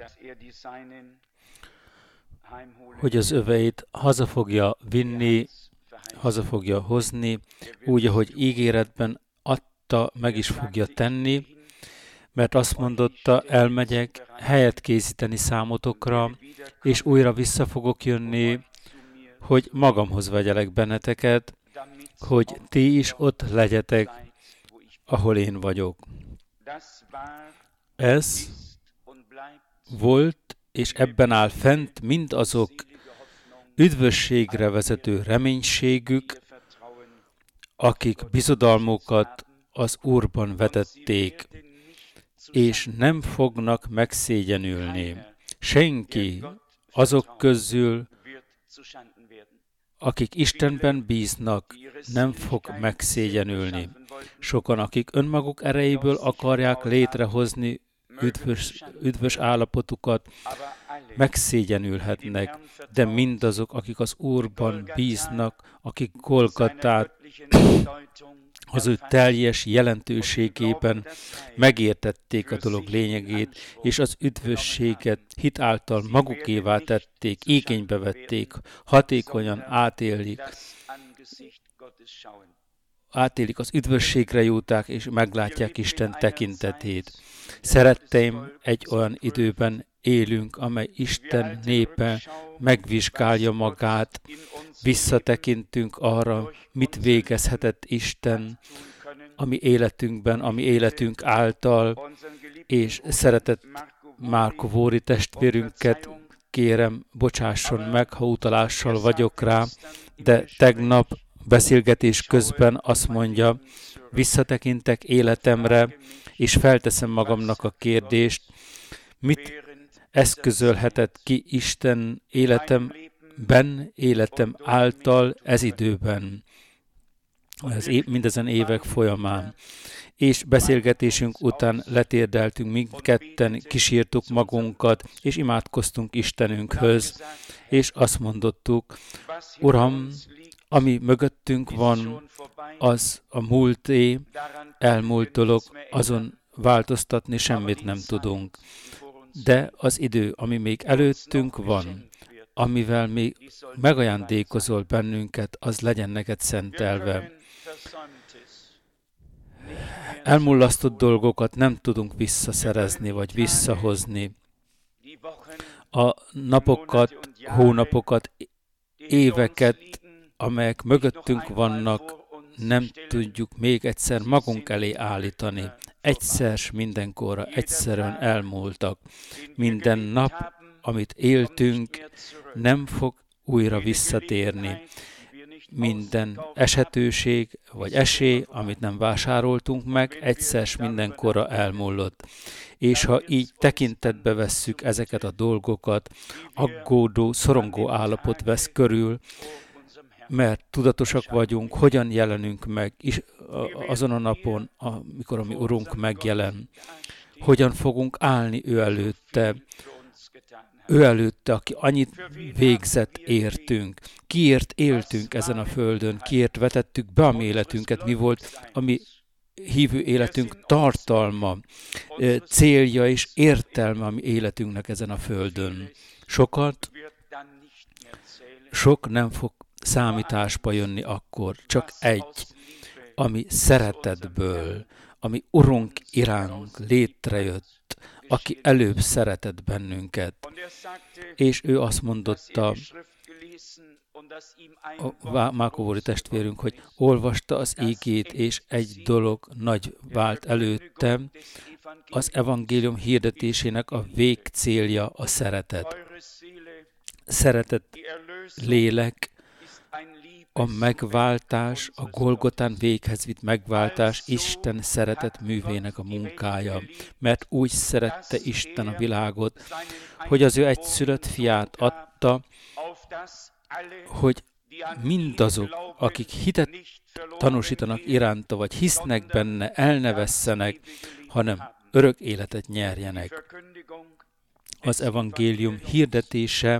hogy az öveit haza fogja vinni, haza fogja hozni, úgy, ahogy ígéretben adta, meg is fogja tenni, mert azt mondotta, elmegyek helyet készíteni számotokra, és újra vissza fogok jönni, hogy magamhoz vegyelek benneteket, hogy ti is ott legyetek, ahol én vagyok. Ez volt, és ebben áll fent mindazok üdvösségre vezető reménységük, akik bizodalmukat az Úrban vetették, és nem fognak megszégyenülni. Senki azok közül, akik Istenben bíznak, nem fog megszégyenülni. Sokan, akik önmaguk erejéből akarják létrehozni üdvös állapotukat, megszégyenülhetnek, de mindazok, akik az Úrban bíznak, akik Golgatát az ő teljes jelentőségében megértették a dolog lényegét, és az üdvösséget hit által magukévá tették, igénybe vették, hatékonyan átélik az üdvösségre juták, és meglátják Isten tekintetét. Szeretteim, egy olyan időben élünk, amely Isten népe megvizsgálja magát, visszatekintünk arra, mit végezhetett Isten a mi életünkben, a mi életünk által, és szeretett Márko Vóri testvérünket kérem, bocsásson meg, ha utalással vagyok rá, de tegnap beszélgetés közben azt mondja, visszatekintek életemre, és felteszem magamnak a kérdést, mit eszközölhetett ki Isten életemben, életem által ez időben, mindezen évek folyamán. És beszélgetésünk után letérdeltünk, mindketten kísértük magunkat, és imádkoztunk Istenünkhöz, és azt mondottuk, Uram, ami mögöttünk van, az a múlté, elmúlt dolog, azon változtatni semmit nem tudunk. De az idő, ami még előttünk van, amivel még megajándékozol bennünket, az legyen neked szentelve. Elmullasztott dolgokat nem tudunk visszaszerezni, vagy visszahozni. A napokat, hónapokat, éveket, amelyek mögöttünk vannak, nem tudjuk még egyszer magunk elé állítani. Egyszer mindenkorra, egyszerűen elmúltak. Minden nap, amit éltünk, nem fog újra visszatérni. Minden esetőség vagy esély, amit nem vásároltunk meg, egyszer mindenkorra elmúlott. És ha így tekintetbe vesszük ezeket a dolgokat, aggódó, szorongó állapot vesz körül, mert tudatosak vagyunk, hogyan jelenünk meg azon a napon, amikor a mi Urunk megjelen. Hogyan fogunk állni ő előtte, aki annyit végzett értünk. Kiért éltünk ezen a földön, kiért vetettük be a mi életünket, mi volt a mi hívő életünk tartalma, célja és értelme a mi életünknek ezen a földön. Sok nem fog számításba jönni akkor, csak egy, ami szeretetből, ami Urunk iránk létrejött, aki előbb szeretett bennünket. És ő azt mondotta, Márko Vóri testvérünk, hogy olvasta az igét, és egy dolog nagy vált előtte, az evangélium hirdetésének a végcélja a szeretet. Szeretet lélek, a megváltás, a Golgotán véghez vitt megváltás Isten szeretet művének a munkája. Mert úgy szerette Isten a világot, hogy az ő egyszülött fiát adta, hogy mindazok, akik hitet tanúsítanak iránta, vagy hisznek benne, el ne vesszenek, hanem örök életet nyerjenek. Az evangélium hirdetése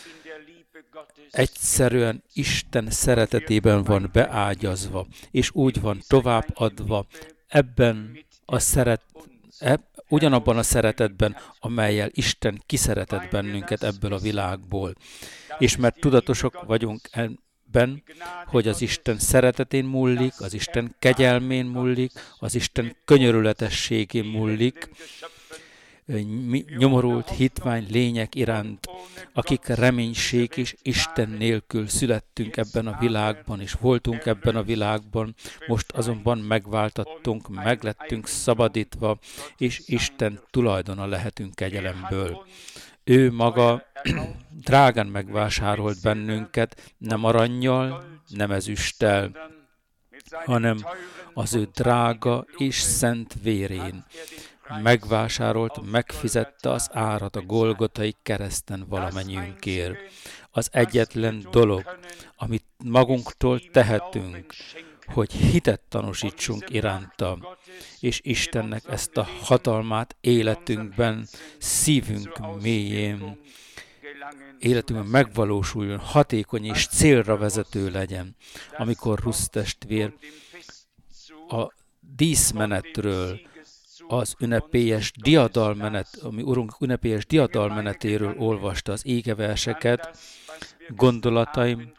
egyszerűen Isten szeretetében van beágyazva, és úgy van továbbadva ebben a ugyanabban a szeretetben, amellyel Isten kiszeretett bennünket ebből a világból. És mert tudatosak vagyunk ebben, hogy az Isten szeretetén múlik, az Isten kegyelmén múlik, az Isten könyörületességén múlik, nyomorult hitvány lények iránt, akik reménység és Isten nélkül születtünk ebben a világban, és voltunk ebben a világban, most azonban megváltattunk, meglettünk szabadítva, és Isten tulajdona lehetünk kegyelemből. Ő maga drágán megvásárolt bennünket, nem arannyal, nem ezüsttel, hanem az ő drága és szent vérén. Megvásárolt, megfizette az árat a Golgotai kereszten valamennyiünkért. Az egyetlen dolog, amit magunktól tehetünk, hogy hitet tanúsítsunk iránta, és Istennek ezt a hatalmát életünkben, szívünk mélyén, életünkben megvalósuljon, hatékony és célra vezető legyen. Amikor Rusz testvér a díszmenetről, az ünnepélyes diadalmenet, ami Urunk ünnepélyes diadalmenetéről olvasta az égeverseket, gondolataim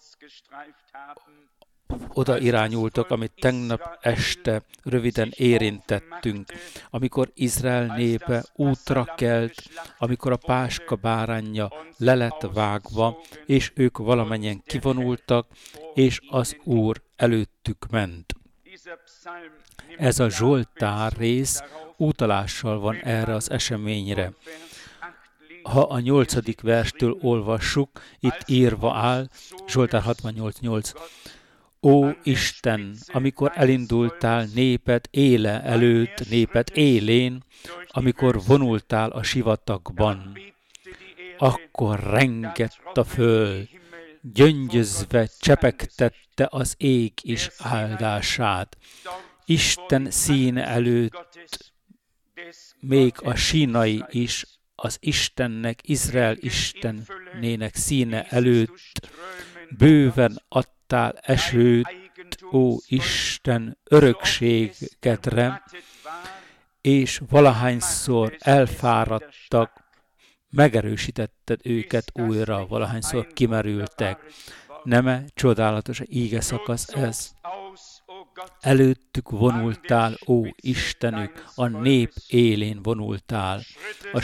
oda irányultak, amit tegnap este röviden érintettünk, amikor Izrael népe útra kelt, amikor a páska báránja le lett vágva, és ők valamennyien kivonultak, és az Úr előttük ment. Ez a Zsoltár rész utalással van erre az eseményre. Ha a 8. verstől olvassuk, itt írva áll, Zsoltár 68:8. Ó Isten, amikor elindultál néped éle előtt, néped élén, amikor vonultál a sivatagban, akkor rengett a föld, gyöngyözve csepegtette az ég is áldását. Isten színe előtt még a sínai is az Istennek, Izrael Istennének színe előtt bőven adtál esőt, ó Isten, örökségedre, és valahányszor elfáradtak, megerősítetted őket újra, valahányszor kimerültek. Nem-e csodálatos íge szakasz ez? Előttük vonultál, ó Istenük, a nép élén vonultál a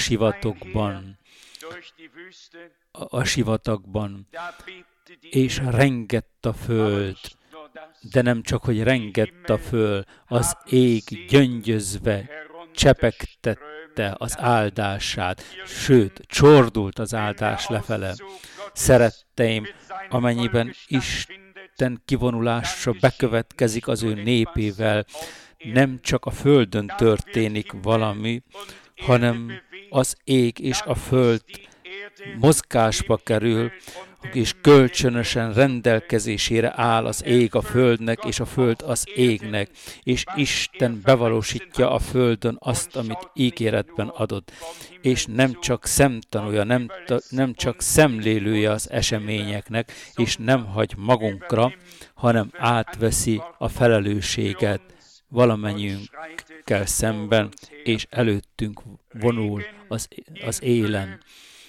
sivatagban, és rengett a föld, de nem csak, hogy rengett a föld, az ég gyöngyözve csepegtette az áldását, sőt, csordult az áldás lefele. Szeretteim, amennyiben Isten kivonulása bekövetkezik az ő népével, nem csak a földön történik valami, hanem az ég és a föld mozgásba kerül, és kölcsönösen rendelkezésére áll az ég a földnek, és a föld az égnek, és Isten bevalósítja a földön azt, amit ígéretben adott, és nem csak szemtanúja, nem csak szemlélője az eseményeknek, és nem hagy magunkra, hanem átveszi a felelősséget valamennyiünkkel szemben, és előttünk vonul az élen.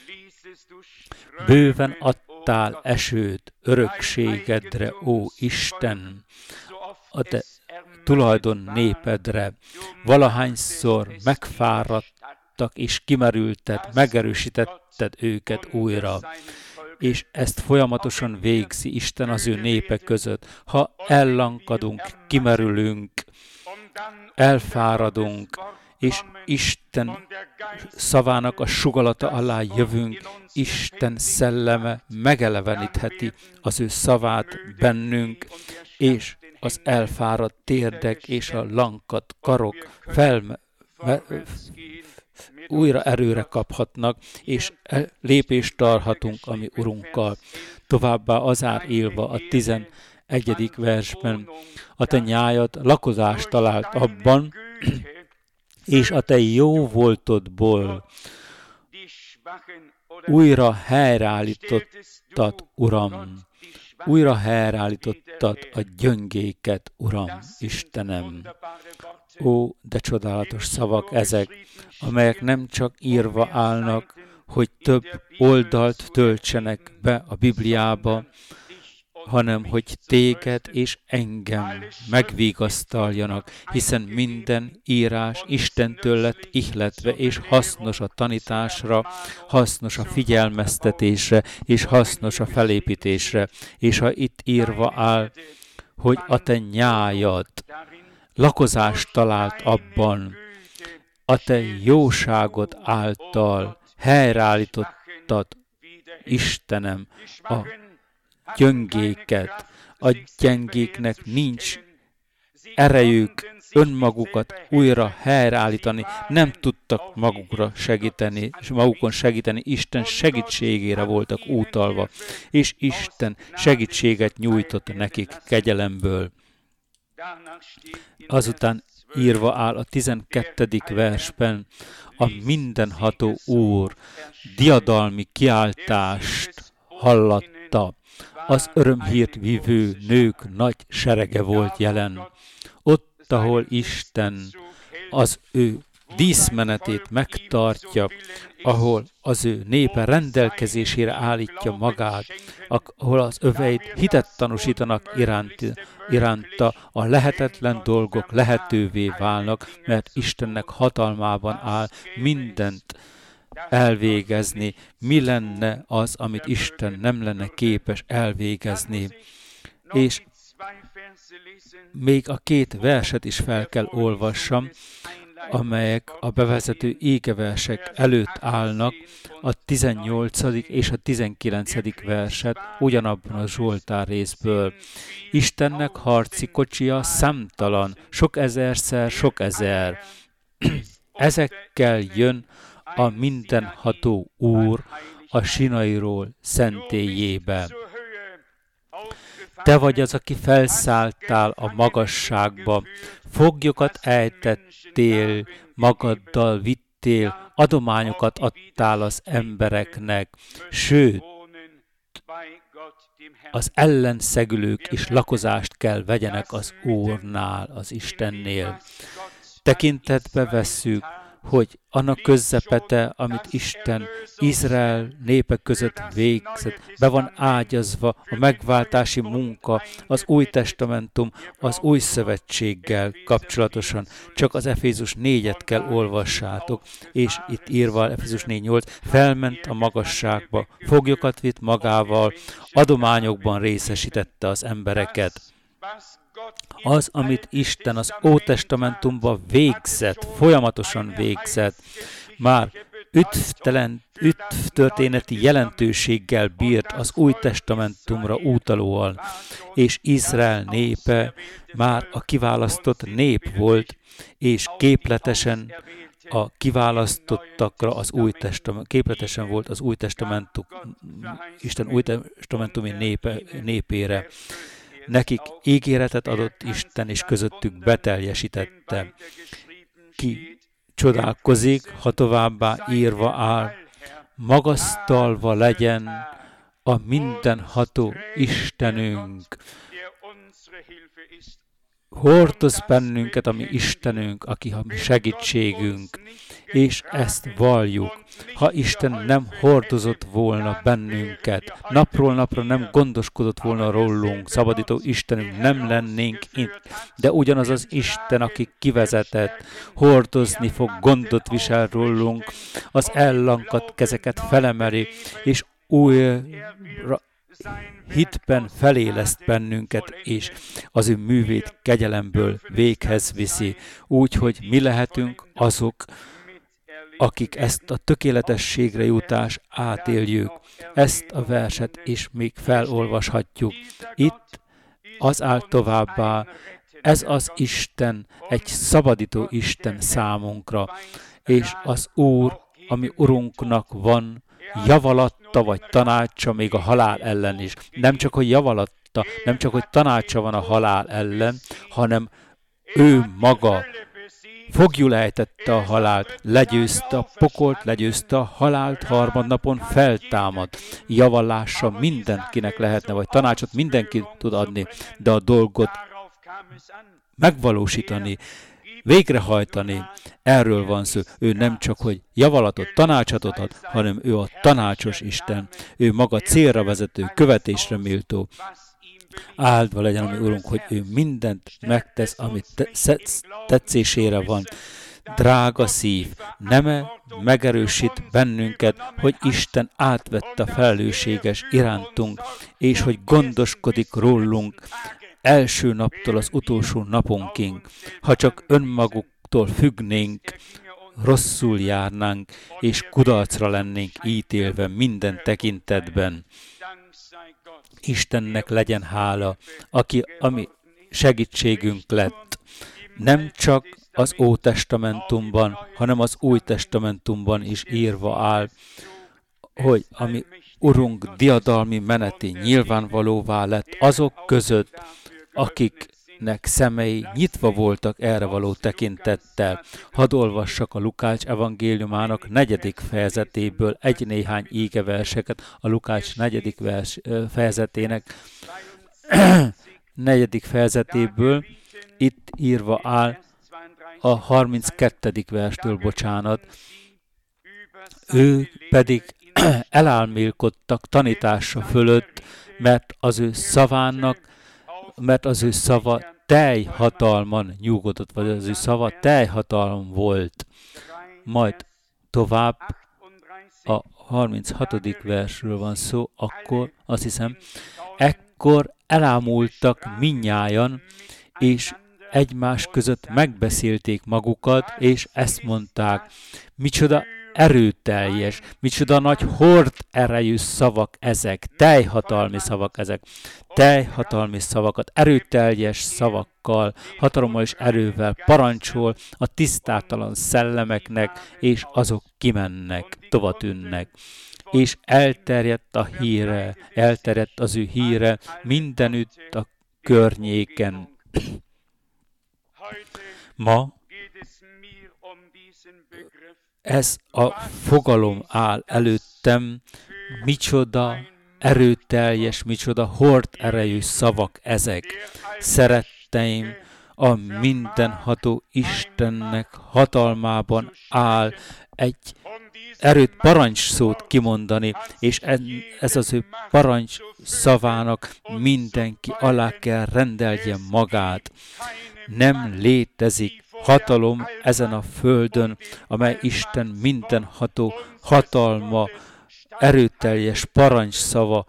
Bőven adtál esőt örökségedre, ó Isten, a te tulajdon népedre. Valahányszor megfáradtak és kimerülted, megerősítetted őket újra. És ezt folyamatosan végzi Isten az ő népe között. Ha ellankadunk, kimerülünk, elfáradunk, és Isten szavának a sugallata alá jövünk, Isten szelleme megelevenítheti az ő szavát bennünk, és az elfáradt térdek és a lankadt karok újra erőre kaphatnak, és lépést tarthatunk a mi Urunkkal. Továbbá az áll írva a 11. versben, a te nyájad lakozást talált abban, és a te jó voltodból újra helyreállítottad, Uram, újra helyreállítottad a gyöngéket, Uram, Istenem. Ó, de csodálatos szavak ezek, amelyek nem csak írva állnak, hogy több oldalt töltsenek be a Bibliába, hanem hogy téged és engem megvigasztaljanak, hiszen minden írás Istentől lett ihletve, és hasznos a tanításra, hasznos a figyelmeztetésre, és hasznos a felépítésre. És ha itt írva áll, hogy a te nyájad lakozást talált abban, a te jóságod által helyreállítottad, Istenem, a gyöngéket, a gyengéknek nincs erejük önmagukat újra helyreállítani, nem tudtak magukra segíteni, és magukon segíteni, Isten segítségére voltak utalva, és Isten segítséget nyújtott nekik kegyelemből. Azután írva áll a 12. versben, a mindenható Úr diadalmi kiáltást hallatta. Az örömhírt vívő nők nagy serege volt jelen. Ott, ahol Isten az ő díszmenetét megtartja, ahol az ő népe rendelkezésére állítja magát, ahol az öveid hitet tanúsítanak iránta, a lehetetlen dolgok lehetővé válnak, mert Istennek hatalmában áll mindent elvégezni. Mi lenne az, amit Isten nem lenne képes elvégezni? És még a 2 verset is fel kell olvassam, amelyek a bevezető égeversek előtt állnak, a 18. és a 19. verset ugyanabban a Zsoltár részből. Istennek harci kocsia számtalan, sok ezerszer, sok ezer. Ezekkel jön a mindenható Úr a Sinairól szentélyébe. Te vagy az, aki felszálltál a magasságba, foglyokat ejtettél, magaddal vittél, adományokat adtál az embereknek, sőt, az ellenszegülők is lakozást kell vegyenek az Úrnál, az Istennél. Tekintetbe vesszük, hogy annak közepete, amit Isten Izrael népe között végzett, be van ágyazva a megváltási munka, az új testamentum, az új szövetséggel kapcsolatosan. Csak az Efézus 4-et kell olvassátok, és itt írva Efézus 4:8, felment a magasságba, foglyokat vitt magával, adományokban részesítette az embereket. Az, amit Isten az Ótestamentumban végzett, folyamatosan végzett, már üdvtörténeti jelentőséggel bírt az Új Testamentumra utalóan, és Izrael népe már a kiválasztott nép volt, és képletesen a kiválasztottakra az Új Testament, képletesen volt az Új Testamentum, Isten Új Testamentumi népére. Nekik ígéretet adott Isten, és közöttük beteljesítette. Ki csodálkozik, ha továbbá írva áll, magasztalva legyen a mindenható Istenünk. Hordoz bennünket, ami Istenünk, aki a mi segítségünk, és ezt valljuk. Ha Isten nem hordozott volna bennünket, napról napra nem gondoskodott volna rólunk, szabadító Istenünk, nem lennénk itt, de ugyanaz az Isten, aki kivezetett, hordozni fog, gondot visel rólunk, az ellankadt kezeket felemeli, és újra hitben feléleszt bennünket, és az ő művét kegyelemből véghez viszi, úgy, hogy mi lehetünk azok, akik ezt a tökéletességre jutás átéljük. Ezt a verset is még felolvashatjuk. Itt az áll továbbá, ez az Isten, egy szabadító Isten számunkra, és az Úr, ami Urunknak van, javalatta vagy tanácsa még a halál ellen is. Nem csak, hogy javalatta, nem csak, hogy tanácsa van a halál ellen, hanem ő maga Foglyul ejtette a halált, legyőzte a pokolt, legyőzte a halált, harmadnapon feltámad. Javallása mindenkinek lehetne, vagy tanácsot mindenki tud adni, de a dolgot megvalósítani, végrehajtani, erről van szó. Ő nem csak, hogy javalatot, tanácsatot ad, hanem ő a tanácsos Isten. Ő maga célra vezető, követésre méltó. Áldva legyen a mi Urunk, hogy ő mindent megtesz, amit tetszésére van. Drága szív, neme megerősít bennünket, hogy Isten átvette a felelősséges irántunk, és hogy gondoskodik rólunk első naptól az utolsó napunkig. Ha csak önmaguktól függnénk, rosszul járnánk, és kudarcra lennénk ítélve minden tekintetben. Istennek legyen hála, ami segítségünk lett. Nem csak az Ótestamentumban, hanem az Új Testamentumban is írva áll, hogy ami Urunk diadalmi meneti nyilvánvalóvá lett azok között, akiknek szemei nyitva voltak erre való tekintettel. Hadd olvassak a Lukács evangéliumának 4. fejezetéből néhány ígeverseket, a Lukács 4. fejezetének 4. fejezetéből, itt írva áll a 32. verstől, bocsánat. Ő pedig elálmélkodtak tanítása fölött, mert az ő szava teljhatalman nyugodott, vagy az ő szava teljhatalom volt. Majd tovább a 36. versről van szó, akkor azt hiszem, ekkor elámultak mindnyájan, és egymás között megbeszélték magukat, és ezt mondták, micsoda erőteljes, micsoda nagy hord erejű szavak ezek, teljhatalmi szavak ezek, teljhatalmi szavakat, erőteljes szavakkal, hatalommal és erővel parancsol a tisztátalan szellemeknek, és azok kimennek, tovatűnnek. És elterjedt a híre, elterjedt az ő híre mindenütt a környéken. Ma ez a fogalom áll előttem, micsoda erőteljes, micsoda hord erejű szavak ezek. Szeretteim, a mindenható Istennek hatalmában áll egy parancsszót kimondani, és ez az ő parancs szavának mindenki alá kell rendelje magát. Nem létezik hatalom ezen a földön, amely Isten mindenható hatalma, erőteljes parancsszava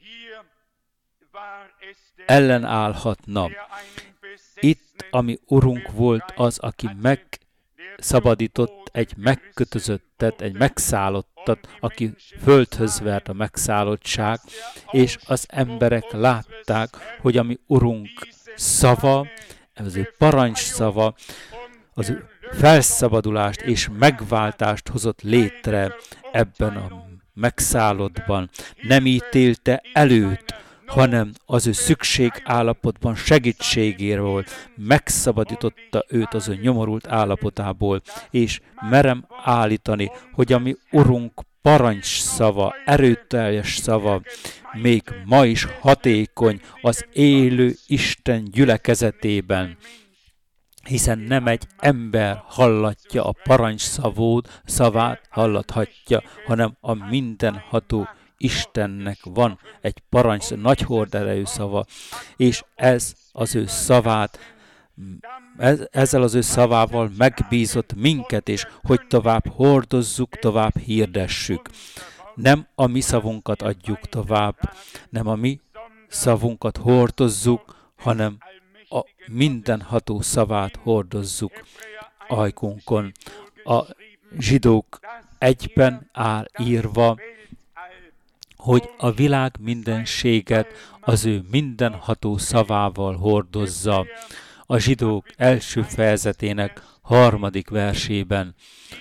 ellenállhatna. Itt, ami Urunk volt az, aki megszabadított egy megkötözöttet, egy megszállottat, aki földhöz vert a megszállottság, és az emberek látták, hogy ami Urunk szava, az ő parancsszava, az ő felszabadulást és megváltást hozott létre ebben a megszállottban. Nem ítélte előtt, hanem az ő szükségállapotban segítségéről megszabadította őt az ő nyomorult állapotából, és merem állítani, hogy ami Urunk parancsszava, erőteljes szava, még ma is hatékony az élő Isten gyülekezetében, hiszen nem egy ember hallatja a szavát hallathatja, hanem a mindenható Istennek van egy nagy horderejű szava, és ez az ő szavát, ezzel az ő szavával megbízott minket is, hogy tovább hordozzuk, tovább hirdessük. Nem a mi szavunkat adjuk tovább, nem a mi szavunkat hordozzuk, hanem a mindenható szavát hordozzuk ajkunkon. A Zsidók 1-ben áll írva, hogy a világ mindenséget az ő mindenható szavával hordozza. A Zsidók 1. fejezetének 3. versében.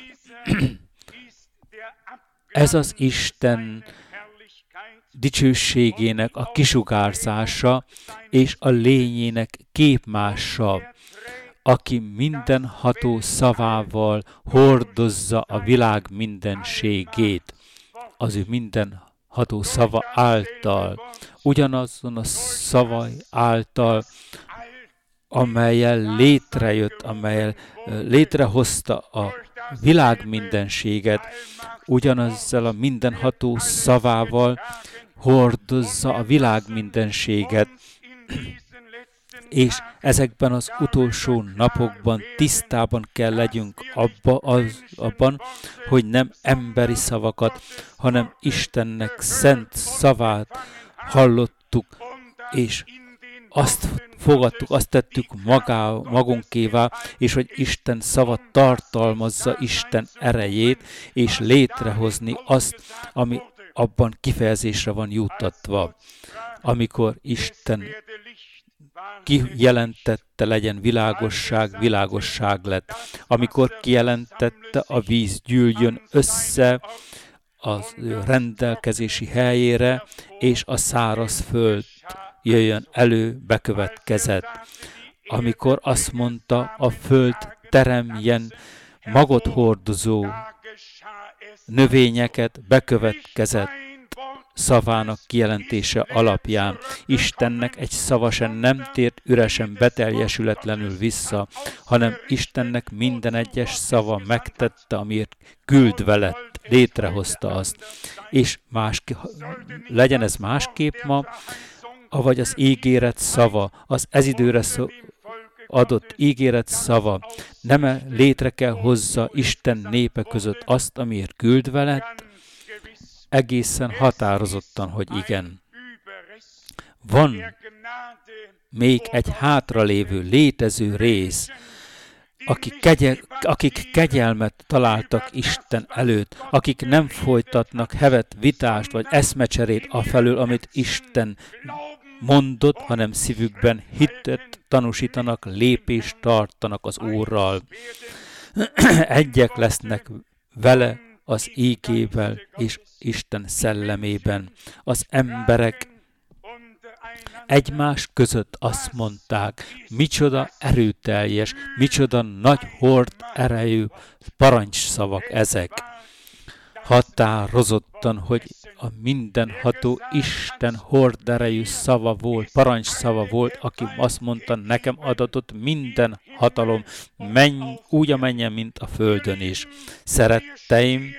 Ez az Isten dicsőségének a kisugárzása és a lényének képmása, aki mindenható szavával hordozza a világ mindenségét, az ő mindenható szava által, ugyanazon a szava által, amellyel létrejött, amellyel létrehozta a világ mindenséget, ugyanazzal a mindenható szavával hordozza a világ mindenséget, és ezekben az utolsó napokban tisztában kell legyünk abban, hogy nem emberi szavakat, hanem Istennek szent szavát hallottuk, és azt fogadtuk, azt tettük magunkévá, és hogy Isten szava tartalmazza Isten erejét, és létrehozni azt, ami abban kifejezésre van juttatva. Amikor Isten kijelentette, legyen világosság, világosság lett. Amikor kijelentette, a víz gyűljön össze a rendelkezési helyére, és a száraz föld jöjjön elő, bekövetkezett. Amikor azt mondta, a föld teremjen magot hordozó növényeket, bekövetkezett szavának kijelentése alapján. Istennek egy szava sem nem tért üresen, beteljesületlenül vissza, hanem Istennek minden egyes szava megtette, amiért küldve lett, létrehozta azt. És legyen ez másképp ma, avagy az ígéret szava, az ez időre adott ígéret szava, nem létre kell hozza Isten népe között azt, amiért küldve lett, egészen határozottan, hogy igen. Van még egy hátralévő, létező rész, akik kegyelmet találtak Isten előtt, akik nem folytatnak hevet, vitást vagy eszmecserét afelől, amit Isten mondott, hanem szívükben hitet tanúsítanak, lépést tartanak az Úrral. Egyek lesznek vele az ígével és Isten szellemében. Az emberek egymás között azt mondták, micsoda erőteljes, micsoda nagy hord erejű parancsszavak ezek. Határozottan, hogy a mindenható Isten horderejű szava volt, parancsszava volt, aki azt mondta, nekem adatott minden hatalom, menj úgy a mennyen, mint a földön is. Szeretteim,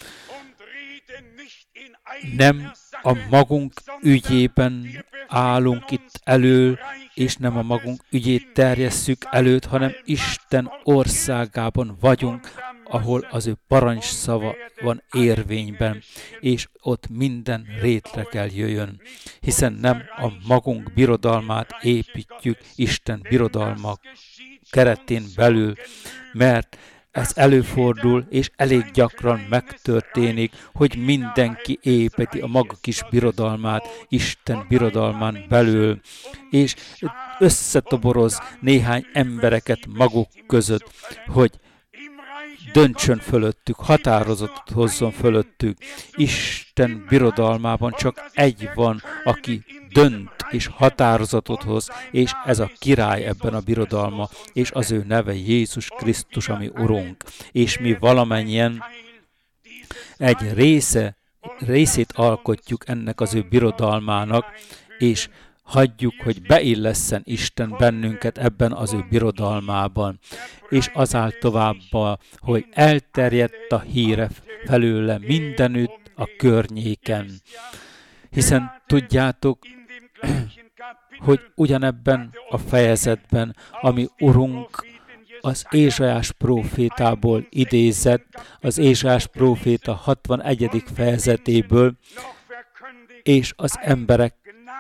nem a magunk ügyében állunk itt elő, és nem a magunk ügyét terjesszük előtt, hanem Isten országában vagyunk, ahol az ő parancsszava van érvényben, és ott minden rétre kell jöjjön, hiszen nem a magunk birodalmát építjük Isten birodalma keretén belül, mert ez előfordul, és elég gyakran megtörténik, hogy mindenki építi a maga kis birodalmát Isten birodalmán belül, és összetoboroz néhány embereket maguk között, hogy döntsön fölöttük, határozatot hozzon fölöttük. Isten birodalmában csak egy van, aki dönt és határozatot hoz, és ez a király ebben a birodalma, és az ő neve Jézus Krisztus, ami Urunk. És mi valamennyien egy részét alkotjuk ennek az ő birodalmának, és hagyjuk, hogy beillesszen Isten bennünket ebben az ő birodalmában, és azáltal hogy elterjedt a híre felőle mindenütt a környéken. Hiszen tudjátok, hogy ugyanebben a fejezetben, ami Urunk az Ézsaiás prófétából idézett, az Ézsaiás próféta 61. fejezetéből, és az embereknek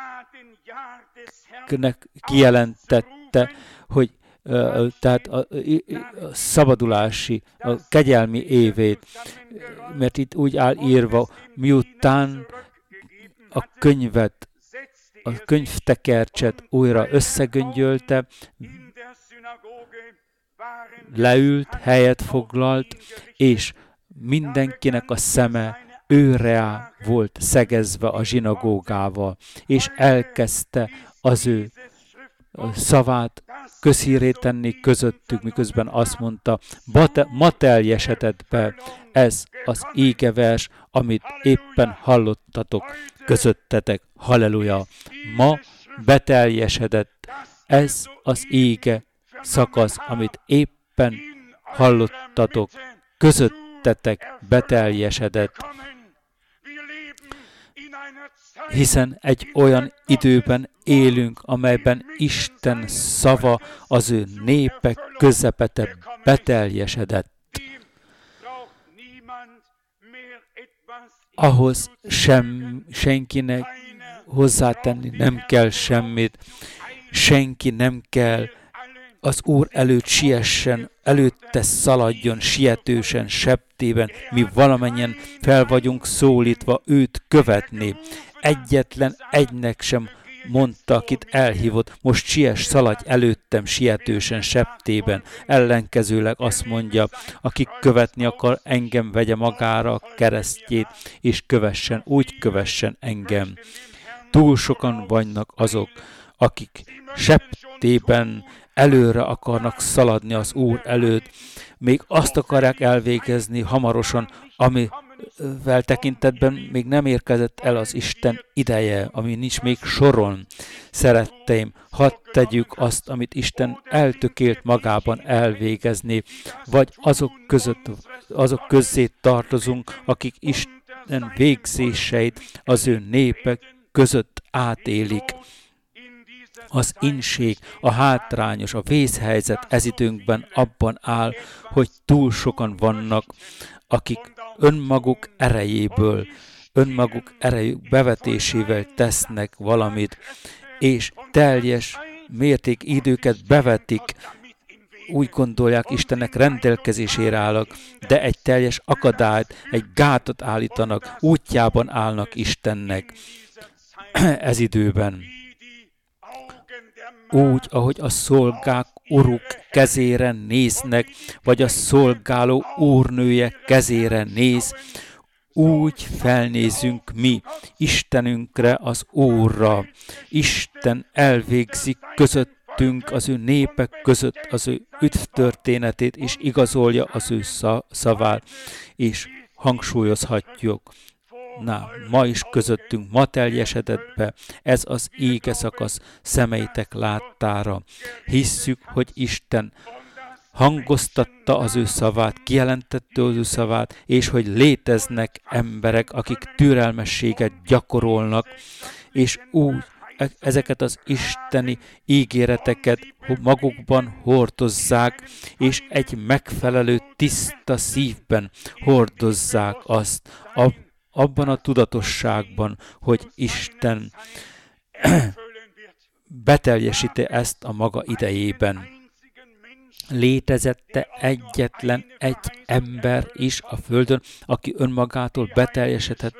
kijelentette, hogy tehát a szabadulási, a kegyelmi évét, mert itt úgy áll írva, miután a könyvtekercset újra összegöngyölte, leült, helyet foglalt, és mindenkinek a szeme őre volt szegezve a zsinagógával, és elkezdte az ő szavát közhírré tenni közöttük, miközben azt mondta, ma teljesedett be ez az égevers, amit éppen hallottatok közöttetek. Halleluja! Ma beteljesedett ez az ége szakasz, amit éppen hallottatok közöttetek beteljesedett. Hiszen egy olyan időben élünk, amelyben Isten szava az ő népek közepete beteljesedett. Ahhoz senkinek hozzátenni nem kell semmit, senki nem kell az Úr előtt siessen, előtte szaladjon sietősen, septében, mi valamennyien fel vagyunk szólítva őt követni. Egyetlen egynek sem mondta, akit elhívott, most siess, szaladj előttem sietősen, septében. Ellenkezőleg azt mondja, aki követni akar, engem vegye magára a keresztjét, és kövessen, úgy kövessen engem. Túl sokan vannak azok, akik septében előre akarnak szaladni az Úr előtt, még azt akarják elvégezni hamarosan, amivel tekintetben még nem érkezett el az Isten ideje, ami nincs még soron. Szeretteim, hadd tegyük azt, amit Isten eltökélt magában elvégezni, vagy azok közé tartozunk, akik Isten végzéseit az ő népek között átélik. Az inség, a hátrányos, a vészhelyzet ez időnkben abban áll, hogy túl sokan vannak, akik önmaguk erejéből, önmaguk erejük bevetésével tesznek valamit, és teljes mérték időket bevetik, úgy gondolják, Istennek rendelkezésére állnak, de egy teljes akadályt, egy gátat állítanak, útjában állnak Istennek ez időben. Úgy, ahogy a szolgák uruk kezére néznek, vagy a szolgáló úrnője kezére néz, úgy felnézünk mi Istenünkre, az Úrra. Isten elvégzi közöttünk, az ő népek között az ő üdvtörténetét, és igazolja az ő szavát, és hangsúlyozhatjuk. Ma is közöttünk, ma teljesedett be ez az ége szakasz szemeitek láttára. Hisszük, hogy Isten hangoztatta az ő szavát, kijelentette az ő szavát, és hogy léteznek emberek, akik türelmességet gyakorolnak, és úgy ezeket az isteni ígéreteket magukban hordozzák, és egy megfelelő tiszta szívben hordozzák azt, abban a tudatosságban, hogy Isten beteljesíti ezt a maga idejében. Létezette egyetlen egy ember is a földön, aki önmagától beteljesedhet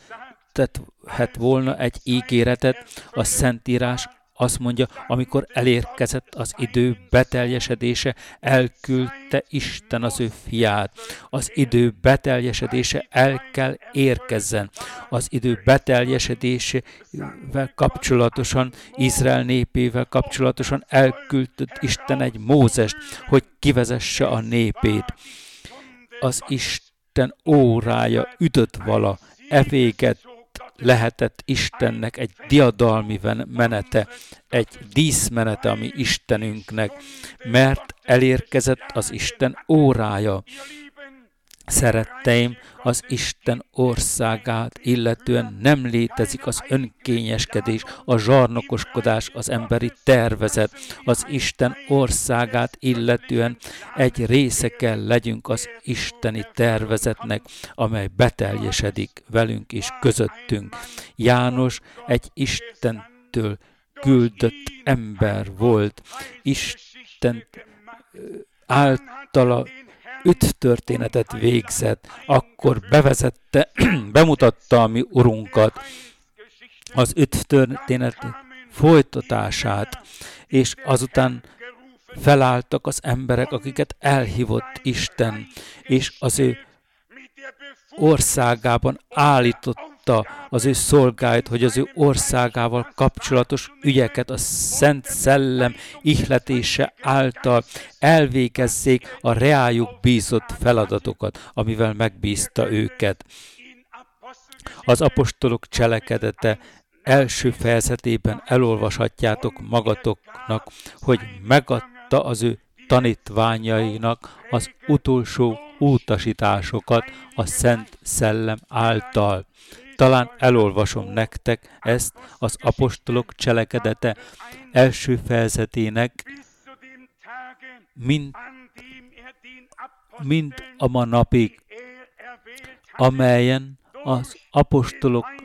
volna egy ígéretet, a Szentírás azt mondja, amikor elérkezett az idő beteljesedése, elküldte Isten az ő fiát. Az idő beteljesedése el kell érkezzen. Az idő beteljesedésével kapcsolatosan, Izrael népével kapcsolatosan elküldött Isten egy Mózest, hogy kivezesse a népét. Az Isten órája ütött vala, véget lehetett Istennek egy diadalmi menete, egy díszmenete, ami Istenünknek, mert elérkezett az Isten órája. Szeretteim, az Isten országát illetően nem létezik az önkényeskedés, a zsarnokoskodás, az emberi tervezet. Az Isten országát illetően egy része kell legyünk az isteni tervezetnek, amely beteljesedik velünk és közöttünk. János egy Istentől küldött ember volt. Isten általa üdvtörténetet végzett, akkor bemutatta a mi Urunkat, az üdvtörténet folytatását, és azután felálltak az emberek, akiket elhívott Isten, és az ő országában állított bíztatta az ő szolgáit, hogy az ő országával kapcsolatos ügyeket a Szent Szellem ihletése által elvégezzék a reájuk bízott feladatokat, amivel megbízta őket. Az apostolok cselekedete első fejezetében elolvashatjátok magatoknak, hogy megadta az ő tanítványainak az utolsó utasításokat a Szent Szellem által. Talán elolvasom nektek ezt az apostolok cselekedete első fejezetének, mind a ma napig, amelyen az apostoloknak,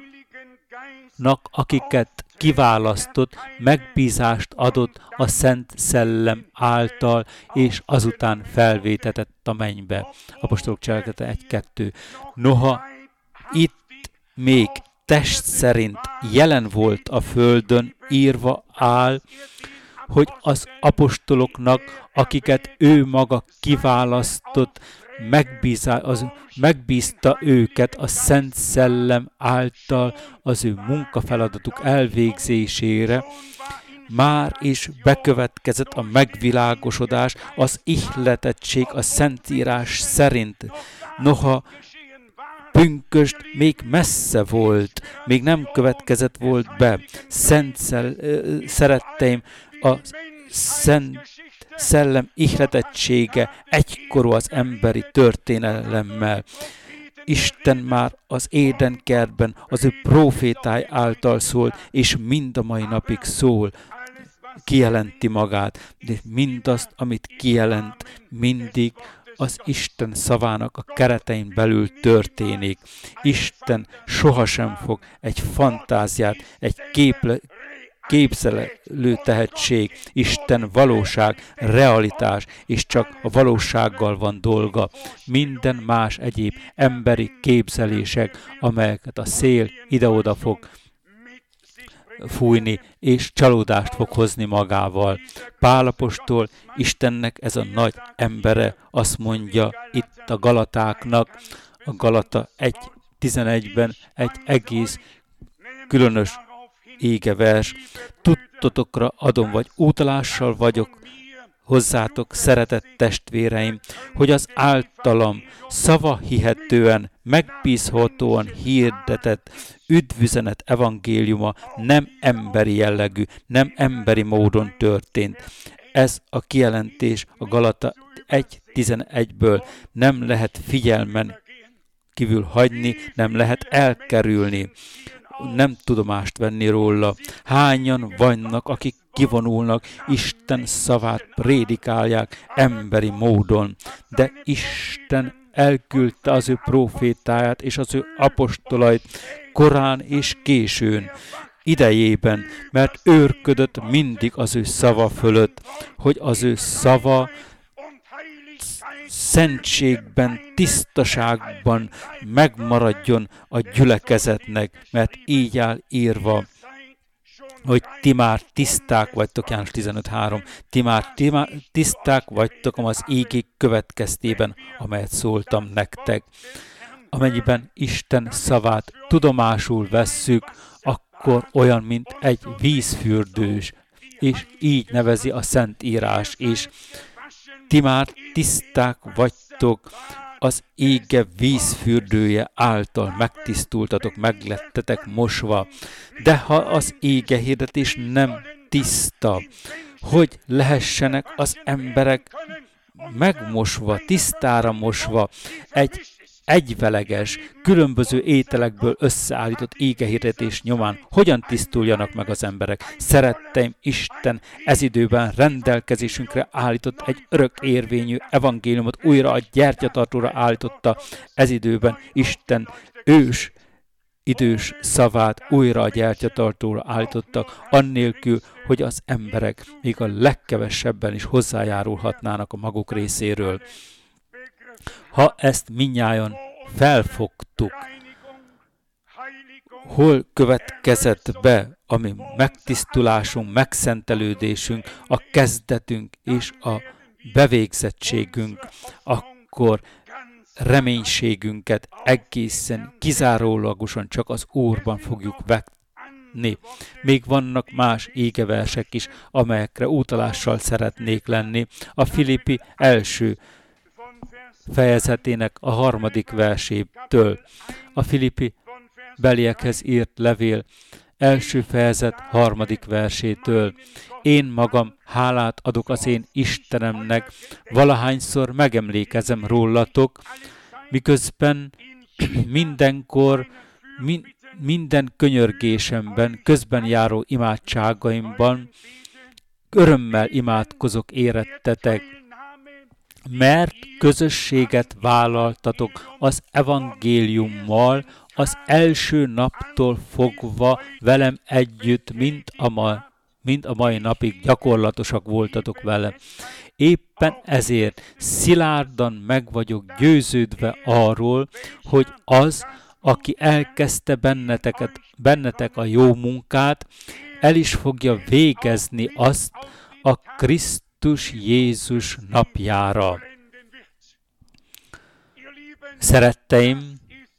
akiket kiválasztott, megbízást adott a Szent Szellem által, és azután felvétetett a mennybe. Apostolok cselekedete 1-2. Noha itt még test szerint jelen volt a földön, írva áll, hogy az apostoloknak, akiket ő maga kiválasztott, megbízta őket a Szent Szellem által az ő munkafeladatuk elvégzésére, már is bekövetkezett a megvilágosodás, az ihletettség a Szentírás szerint. Noha pünkösd még messze volt, még nem következett volt be. Szeretteim, a Szent Szellem ihletettsége egykorú az emberi történelemmel. Isten már az Édenkertben az ő prófétái által szólt, és mind a mai napig szól, kijelenti magát, de mindazt, amit kijelent, mindig az Isten szavának a keretein belül történik. Isten sohasem fog egy fantáziát, egy képzelő tehetség, Isten valóság, realitás, és csak a valósággal van dolga. Minden más egyéb emberi képzelések, amelyeket a szél ide-oda fog fújni, és csalódást fog hozni magával. Pál apostol, Istennek ez a nagy embere, azt mondja itt a Galatáknak, a Galata 1.11-ben egy egész különös égevers. Tudtotokra adom, vagy utalással vagyok hozzátok, szeretett testvéreim, hogy az általam szavahihetően, megbízhatóan hirdetett üdvüzenet evangéliuma nem emberi jellegű, nem emberi módon történt. Ez a kijelentés a Galata 1.11-ből nem lehet figyelmen kívül hagyni, nem lehet elkerülni, nem tudomást venni róla. Hányan vannak, akik kivonulnak, Isten szavát prédikálják emberi módon, de Isten elküldte az ő prófétáját és az ő apostolait korán és későn, idejében, mert őrködött mindig az ő szava fölött, hogy az ő szava szentségben, tisztaságban megmaradjon a gyülekezetnek, mert így áll írva, hogy ti már tiszták vagytok, János 15.3, ti már tiszták vagytok az ígék következtében, amelyet szóltam nektek. Amennyiben Isten szavát tudomásul vesszük, akkor olyan, mint egy vízfürdős, és így nevezi a Szentírás is. Ti már tiszták vagytok az ége vízfürdője által, megtisztultatok, meglettetek mosva. De ha az ége hirdetés nem tiszta, hogy lehessenek az emberek megmosva, tisztára mosva, egy egyveleges, különböző ételekből összeállított égehirdetés nyomán hogyan tisztuljanak meg az emberek? Szeretteim, Isten ez időben rendelkezésünkre állított egy örök érvényű evangéliumot, újra a gyertyatartóra állította ez időben Isten ős idős szavát újra a gyertyatartóra állítottak, annélkül, hogy az emberek még a legkevesebben is hozzájárulhatnának a maguk részéről. Ha ezt mindnyájan felfogtuk, hol következett be a mi megtisztulásunk, megszentelődésünk, a kezdetünk és a bevégzettségünk, akkor reménységünket egészen kizárólagosan csak az Úrban fogjuk vetni. Még vannak más égeversek is, amelyekre utalással szeretnék lenni. A Filippi első fejezetének a 3. versétől. A Filippi beliekhez írt levél első fejezet 3. versétől. Én magam hálát adok az én Istenemnek, valahányszor megemlékezem rólatok, miközben mindenkor, minden könyörgésemben, közben járó imádságaimban örömmel imádkozok érettetek, mert közösséget vállaltatok az evangéliummal, az első naptól fogva velem együtt, mint a mai napig gyakorlatosak voltatok vele. Éppen ezért szilárdan meg vagyok győződve arról, hogy az, aki elkezdte bennetek a jó munkát, el is fogja végezni azt a Krisztus Jézus napjára. Szeretteim,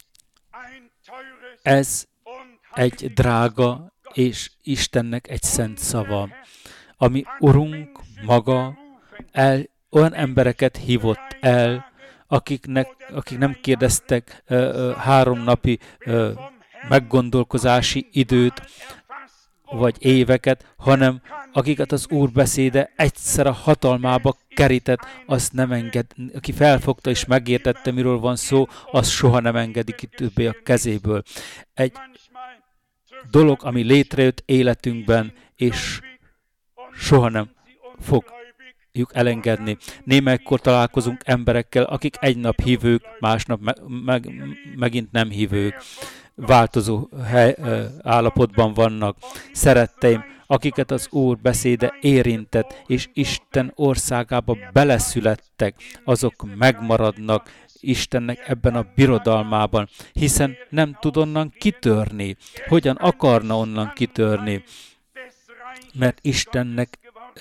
ez egy drága és Istennek egy szent szava, ami Urunk maga olyan embereket hívott el, akik nem kérdeztek 3 napi meggondolkozási időt, vagy éveket, hanem akiket az Úr beszéde egyszer a hatalmába kerített, azt nem enged, aki felfogta és megértette, miről van szó, az soha nem engedi ki többé a kezéből. Egy dolog, ami létrejött életünkben, és soha nem fogjuk elengedni. Némelykor találkozunk emberekkel, akik egy nap hívők, másnap megint nem hívők. Változó állapotban vannak. Szeretteim, akiket az Úr beszéde érintett, és Isten országába beleszülettek, azok megmaradnak Istennek ebben a birodalmában, hiszen nem tud onnan kitörni. Hogyan akarna onnan kitörni? Mert Istennek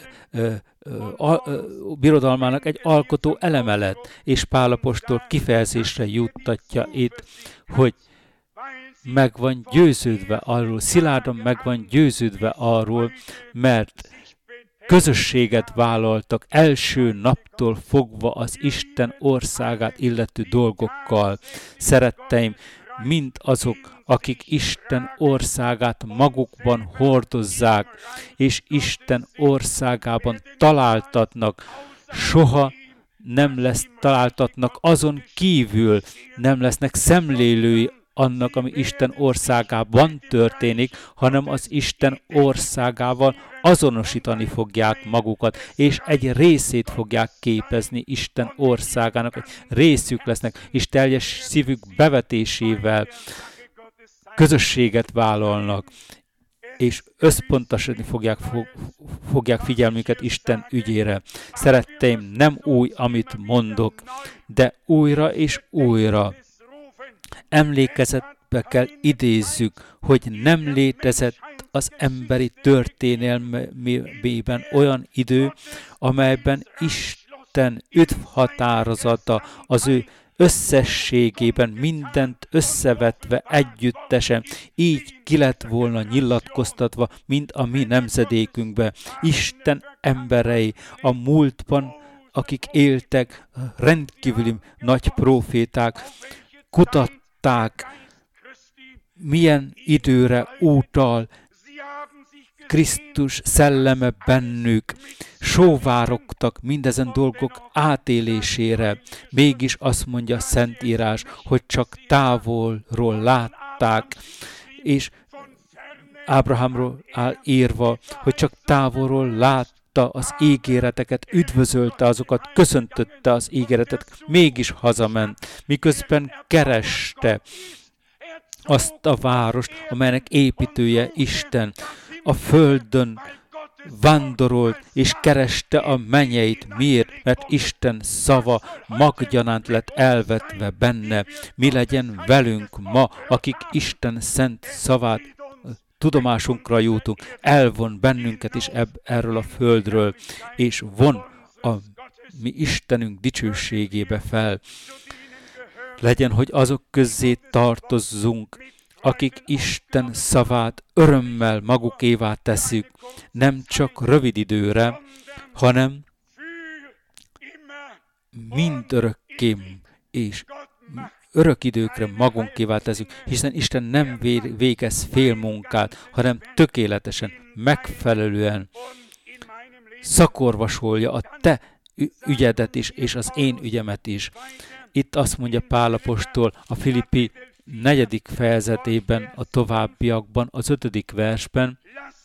birodalmának egy alkotó eleme lett, és Pál apostol kifejezésre juttatja itt, hogy meg van győződve arról, szilárdan meg van győződve arról, mert közösséget vállaltak első naptól fogva az Isten országát illető dolgokkal. Szeretteim, mind azok, akik Isten országát magukban hordozzák, és Isten országában találtatnak, soha nem lesz találtatnak azon kívül, nem lesznek szemlélői annak, ami Isten országában történik, hanem az Isten országával azonosítani fogják magukat, és egy részét fogják képezni Isten országának, egy részük lesznek, és teljes szívük bevetésével közösséget vállalnak, és összpontosítani fogják figyelmüket Isten ügyére. Szeretteim, nem új, amit mondok, de újra és újra emlékezetbe kell idézzük, hogy nem létezett az emberi történelmében olyan idő, amelyben Isten határozata az ő összességében mindent összevetve együttesen így ki lett volna nyilatkoztatva, mint a mi nemzedékünkbe. Isten emberei a múltban, akik éltek, rendkívüli nagy próféták, kutatták, milyen időre utal Krisztus szelleme bennük, sóvárogtak mindezen dolgok átélésére. Mégis azt mondja a Szentírás, hogy csak távolról látták, és Ábrahámról áll írva, hogy csak távolról látta az ígéreteket, üdvözölte azokat, köszöntötte az ígéretet, mégis hazament, miközben kereste azt a várost, amelynek építője Isten. A földön vándorolt, és kereste a mennyeit. Miért? Mert Isten szava maggyanánt lett elvetve benne. Mi legyen velünk ma, akik Isten szent szavát tudomásunkra jutunk, elvon bennünket is erről a földről, és von a mi Istenünk dicsőségébe fel. Legyen, hogy azok közzé tartozzunk, akik Isten szavát örömmel magukévá tesszük, nem csak rövid időre, hanem mindörökké és örök időkre magunkévá tesszük, hiszen Isten nem végez fél munkát, hanem tökéletesen, megfelelően szakorvasolja a te ügyedet is, és az én ügyemet is. Itt azt mondja Pál apostol a Filippi 4. fejezetében, a továbbiakban, az 5. versben,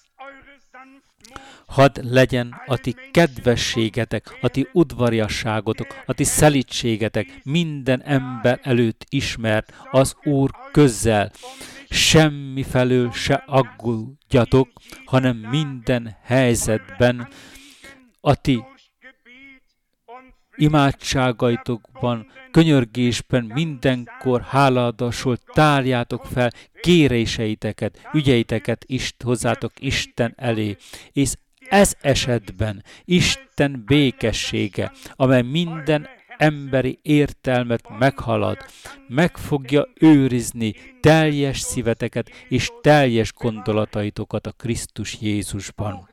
hadd legyen a ti kedvességetek, a ti udvariasságotok, a ti szelídségetek minden ember előtt ismert az Úr közzel. Semmi felől se aggódjatok, hanem minden helyzetben a ti imádságaitokban, könyörgésben mindenkor hálaadásul tárjátok fel kéréseiteket, ügyeiteket hozzátok Isten elé, és ez esetben Isten békessége, amely minden emberi értelmet meghalad, meg fogja őrizni teljes szíveteket és teljes gondolataitokat a Krisztus Jézusban.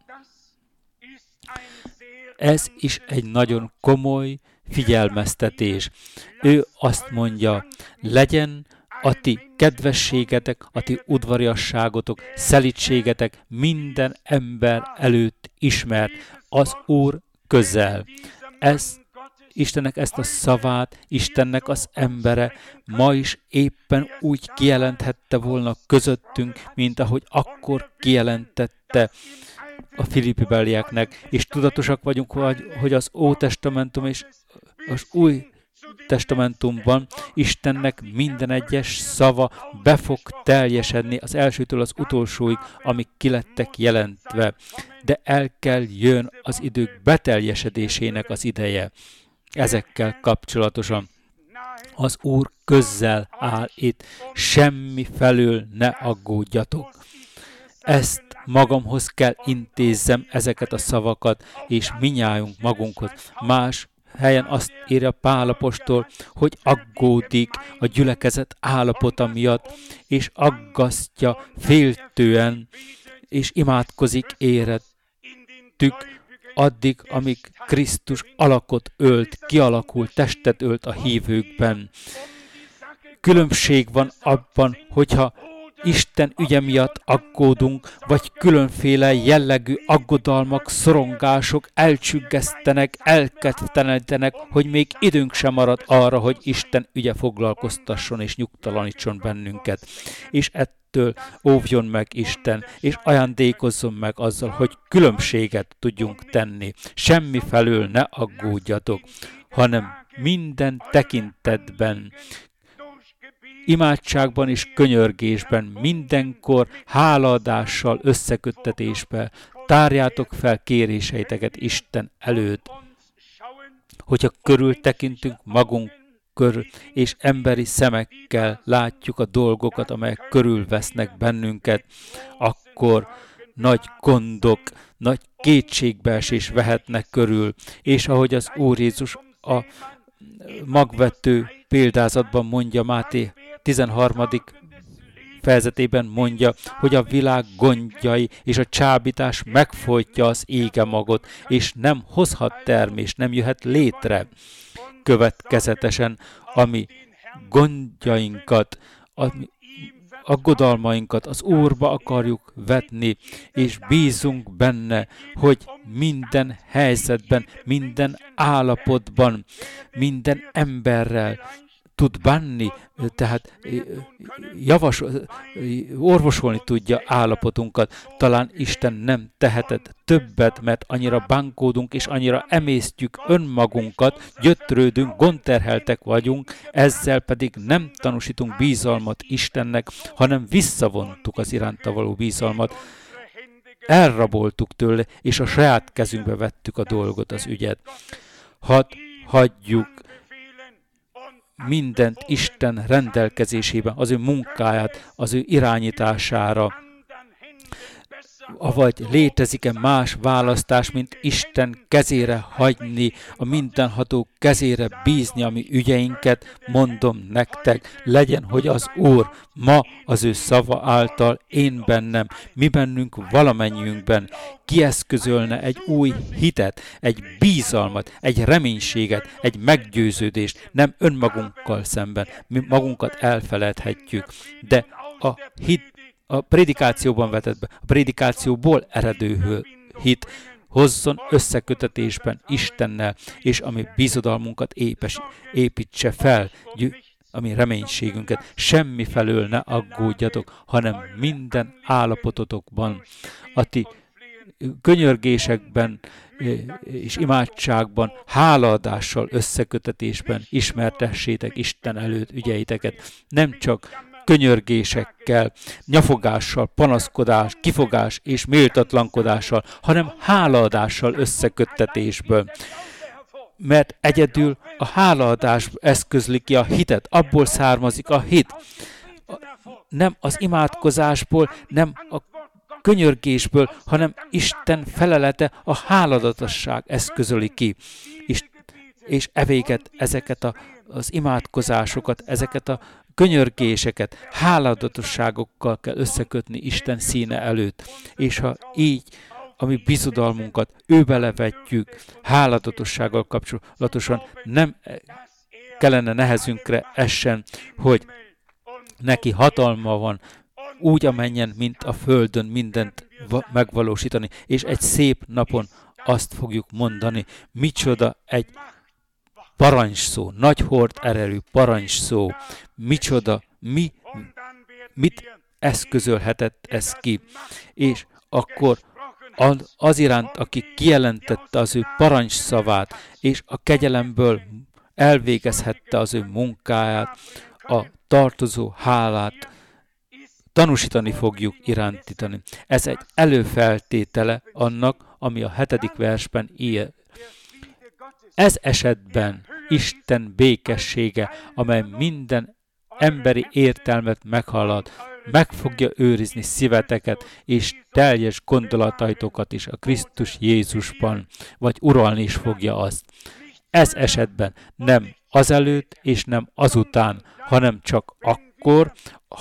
Ez is egy nagyon komoly figyelmeztetés. Ő azt mondja, legyen a ti kedvességetek, a ti udvariasságotok, szelídségetek minden ember előtt ismert, az Úr közel. Istennek ezt a szavát, Istennek az embere ma is éppen úgy kijelenthette volna közöttünk, mint ahogy akkor kijelentette a Filippi-belieknek, és tudatosak vagyunk, hogy az Ótestamentum és az Új Testamentumban Istennek minden egyes szava be fog teljesedni az elsőtől az utolsóig, amik ki lettek jelentve. De el kell jön az idők beteljesedésének az ideje. Ezekkel kapcsolatosan az Úr közzel áll itt, semmi felől ne aggódjatok. Ezt magamhoz kell intézzem ezeket a szavakat, és minnyájunk magunkhoz. Más helyen azt írja Pál apostol, hogy aggódik a gyülekezet állapota miatt, és aggasztja féltően, és imádkozik érettük, addig, amíg Krisztus alakot ölt, kialakult, testet ölt a hívőkben. Különbség van abban, hogyha Isten ügye miatt aggódunk, vagy különféle jellegű aggodalmak, szorongások elcsüggesztenek, elkedvetlenítenek, hogy még időnk sem marad arra, hogy Isten ügye foglalkoztasson és nyugtalanítson bennünket. És ettől óvjon meg Isten, és ajándékozzon meg azzal, hogy különbséget tudjunk tenni. Semmi felől ne aggódjatok, hanem minden tekintetben, imádságban és könyörgésben, mindenkor hálaadással, összeköttetésben tárjátok fel kéréseiteket Isten előtt. Hogyha körültekintünk magunk körül, és emberi szemekkel látjuk a dolgokat, amelyek körülvesznek bennünket, akkor nagy gondok, nagy kétségbeesés vehetnek körül, és ahogy az Úr Jézus a magvető példázatban mondja, Máté 13. fejezetében mondja, hogy a világ gondjai és a csábítás megfojtja az égemagot, és nem hozhat termést, nem jöhet létre. Következetesen, ami gondjainkat, ami aggodalmainkat az Úrba akarjuk vetni, és bízunk benne, hogy minden helyzetben, minden állapotban, minden emberrel tud bánni, tehát orvosolni tudja állapotunkat. Talán Isten nem tehetett többet, mert annyira bánkódunk, és annyira emésztjük önmagunkat, gyötrődünk, gondterheltek vagyunk, ezzel pedig nem tanúsítunk bízalmat Istennek, hanem visszavontuk az iránta való bízalmat. Elraboltuk tőle, és a saját kezünkbe vettük a dolgot, az ügyet. Hagyjuk mindent Isten rendelkezésében, az ő munkáját, az ő irányítására. avagy létezik-e más választás, mint Isten kezére hagyni, a mindenható kezére bízni a mi ügyeinket, mondom nektek, legyen, hogy az Úr ma az ő szava által én bennem, mi bennünk valamennyiünkben kieszközölne egy új hitet, egy bízalmat, egy reménységet, egy meggyőződést, nem önmagunkkal szemben. Mi magunkat elfeledhetjük, de a hit a prédikációban vetett be, a prédikációból eredő hit hozzon összekötetésben Istennel, és ami bizodalmunkat építse fel, ami reménységünket. Semmi felől ne aggódjatok, hanem minden állapototokban, a ti könyörgésekben és imádságban, hálaadással, összekötetésben ismertessétek Isten előtt ügyeiteket. Nem csak könyörgésekkel, nyafogással, panaszkodás, kifogás és méltatlankodással, hanem hálaadással összeköttetésből. Mert egyedül a hálaadás eszközli ki a hitet, abból származik a hit. Nem az imádkozásból, nem a könyörgésből, hanem Isten felelete, a háladatosság eszközöli ki. És ezeket az imádkozásokat, ezeket a könyörgéseket, háladatosságokkal kell összekötni Isten színe előtt. És ha így a mi bizodalmunkat őbe levetjük, háladatossággal kapcsolatosan nem kellene nehezünkre essen, hogy neki hatalma van, úgy amennyien, mint a földön mindent megvalósítani, és egy szép napon azt fogjuk mondani, micsoda egy parancsszó, nagy hord erejű parancsszó, micsoda, mit eszközölhetett ez ki, és akkor az iránt, aki kijelentette az ő parancsszavát, és a kegyelemből elvégezhette az ő munkáját, a tartozó hálát tanúsítani fogjuk, irántítani. Ez egy előfeltétele annak, ami a 7. versben ír. Ez esetben Isten békessége, amely minden emberi értelmet meghalad, meg fogja őrizni szíveteket és teljes gondolataitokat is a Krisztus Jézusban, vagy uralni is fogja azt. Ez esetben nem azelőtt és nem azután, hanem csak akkor,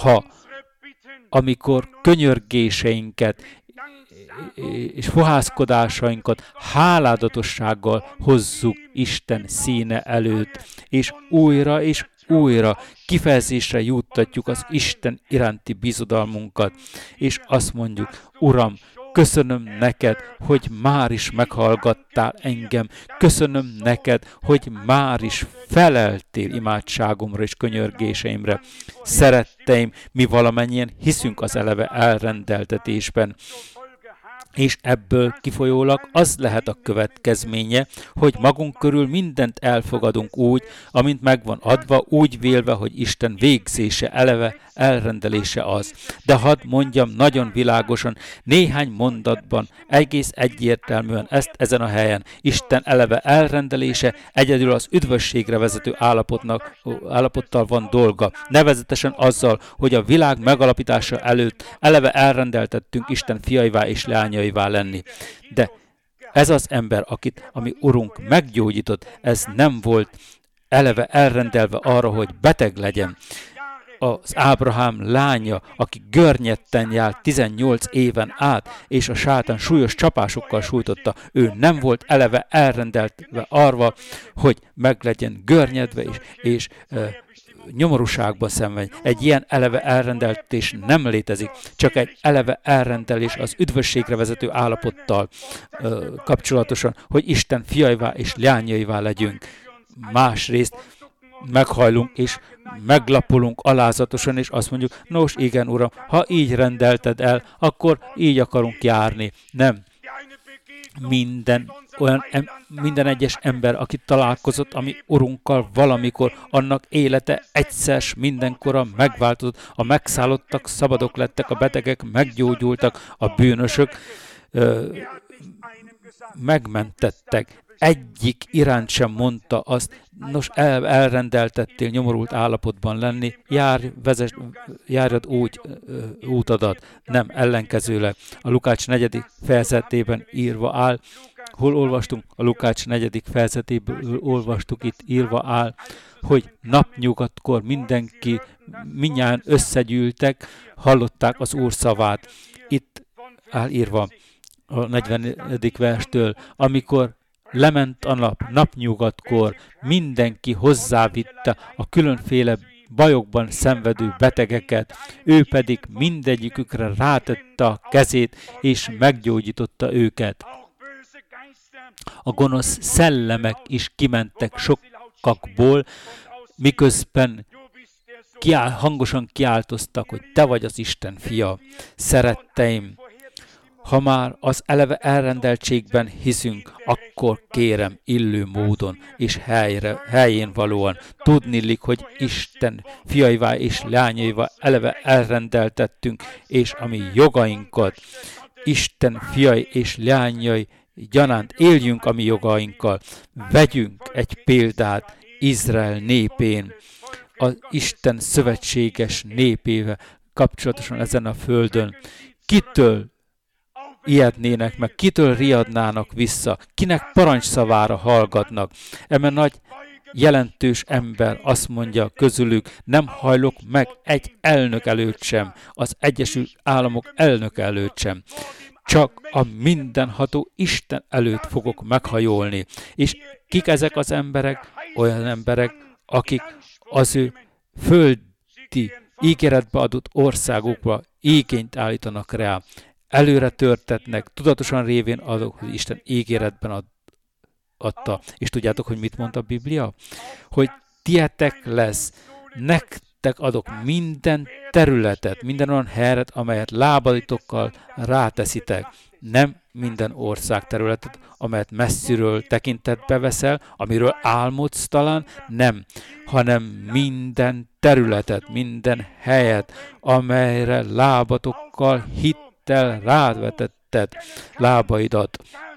amikor könyörgéseinket és fohászkodásainkat háládatossággal hozzuk Isten színe előtt, és újra kifejezésre juttatjuk az Isten iránti bizodalmunkat, és azt mondjuk, Uram, köszönöm neked, hogy már is meghallgattál engem, köszönöm neked, hogy már is feleltél imádságomra és könyörgéseimre. Szeretteim, mi valamennyien hiszünk az eleve elrendeltetésben, és ebből kifolyólag az lehet a következménye, hogy magunk körül mindent elfogadunk úgy, amint megvan adva, úgy vélve, hogy Isten végzése, eleve elrendelése az. De hadd mondjam nagyon világosan, néhány mondatban, egész egyértelműen ezt ezen a helyen. Isten eleve elrendelése egyedül az üdvösségre vezető állapottal van dolga. Nevezetesen azzal, hogy a világ megalapítása előtt eleve elrendeltettünk Isten fiaivá és leányaivá lenni. De ez az ember, akit a mi Urunk meggyógyított, ez nem volt eleve elrendelve arra, hogy beteg legyen. Az Ábrahám lánya, aki görnyetten járt 18 éven át, és a sátán súlyos csapásokkal sújtotta, ő nem volt eleve elrendelve arra, hogy meg legyen görnyedve és nyomorúságban szenvedj. Egy ilyen eleve elrendeltés nem létezik, csak egy eleve elrendelés az üdvösségre vezető állapottal kapcsolatosan, hogy Isten fiaivá és leányaivá legyünk. Másrészt meghajlunk és meglapulunk alázatosan, és azt mondjuk, nos igen, Uram, ha így rendelted el, akkor így akarunk járni. Nem. Minden egyes ember, aki találkozott a mi Urunkkal valamikor, annak élete egyszer mindenkorra megváltozott, a megszállottak szabadok lettek, a betegek meggyógyultak, a bűnösök megmentettek. egyik iránt sem mondta azt, nos, elrendeltettél nyomorult állapotban lenni, járjad úgy útadat. Nem, ellenkezőleg. A Lukács 4. fejezetében írva áll, hol olvastunk? A Lukács 4. fejezetéből olvastuk, itt írva áll, hogy napnyugatkor mindnyájan összegyűltek, hallották az Úr szavát. Itt áll írva a 40. verstől, amikor lement a napnyugatkor, mindenki hozzávitte a különféle bajokban szenvedő betegeket, ő pedig mindegyikükre rátette a kezét, és meggyógyította őket. A gonosz szellemek is kimentek sokakból, miközben hangosan kiáltoztak, hogy te vagy az Isten fia. Szeretteim, ha már az eleve elrendeltségben hiszünk, akkor kérem illő módon és helyén valóan tudniillik, hogy Isten fiaivá és leányaivá eleve elrendeltettünk, és a mi jogainkat, Isten fiai és leányai gyanánt éljünk a mi jogainkkal. Vegyünk egy példát Izrael népén, az Isten szövetséges népével kapcsolatosan ezen a földön. Kitől ijednének meg, kitől riadnának vissza, kinek parancsszavára hallgatnak. Eme nagy jelentős ember azt mondja közülük, nem hajlok meg egy elnök előtt sem, az Egyesült Államok elnök előtt sem. Csak a mindenható Isten előtt fogok meghajolni. És kik ezek az emberek? Olyan emberek, akik az ő földi ígéretbe adott országokba igényt állítanak rá. Előre törtetnek, tudatosan révén azok, hogy Isten ígéretben adta. És tudjátok, hogy mit mond a Biblia? Hogy tietek lesz, nektek adok minden területet, minden olyan helyet, amelyet lábaitokkal ráteszitek. Nem minden ország területet, amelyet messziről tekintetbe veszel, amiről álmodsz talán, nem, hanem minden területet, minden helyet, amelyre lábatokkal hittel rávetetted lábaidat.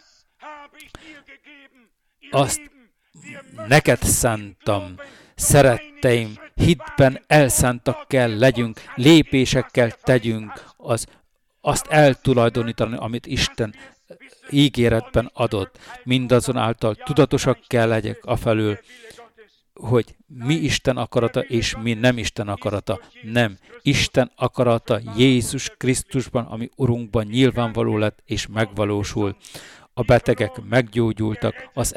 Azt neked szántam, szeretteim, hitben elszántak kell legyünk, lépésekkel tegyünk, azt eltulajdonítani, amit Isten ígéretben adott. Mindazonáltal tudatosak kell legyek afelől, hogy mi Isten akarata és mi nem Isten akarata. Nem. Isten akarata Jézus Krisztusban, ami Urunkban nyilvánvaló lett és megvalósul. A betegek meggyógyultak, az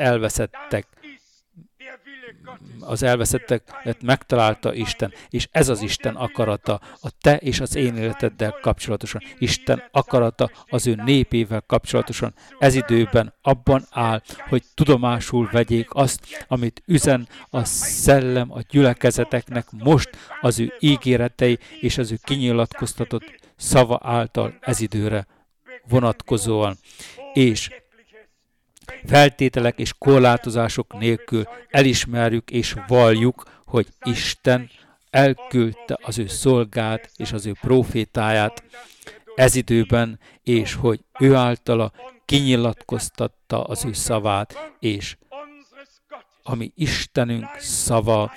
elveszetteket megtalálta Isten, és ez az Isten akarata a te és az én életeddel kapcsolatosan. Isten akarata az ő népével kapcsolatosan ez időben abban áll, hogy tudomásul vegyék azt, amit üzen a szellem a gyülekezeteknek most az ő ígéretei és az ő kinyilatkoztatott szava által ez időre vonatkozóan. És feltételek és korlátozások nélkül elismerjük és valljuk, hogy Isten elküldte az ő szolgát és az ő prófétáját ez időben, és hogy ő általa kinyilatkoztatta az ő szavát, és ami Istenünk szava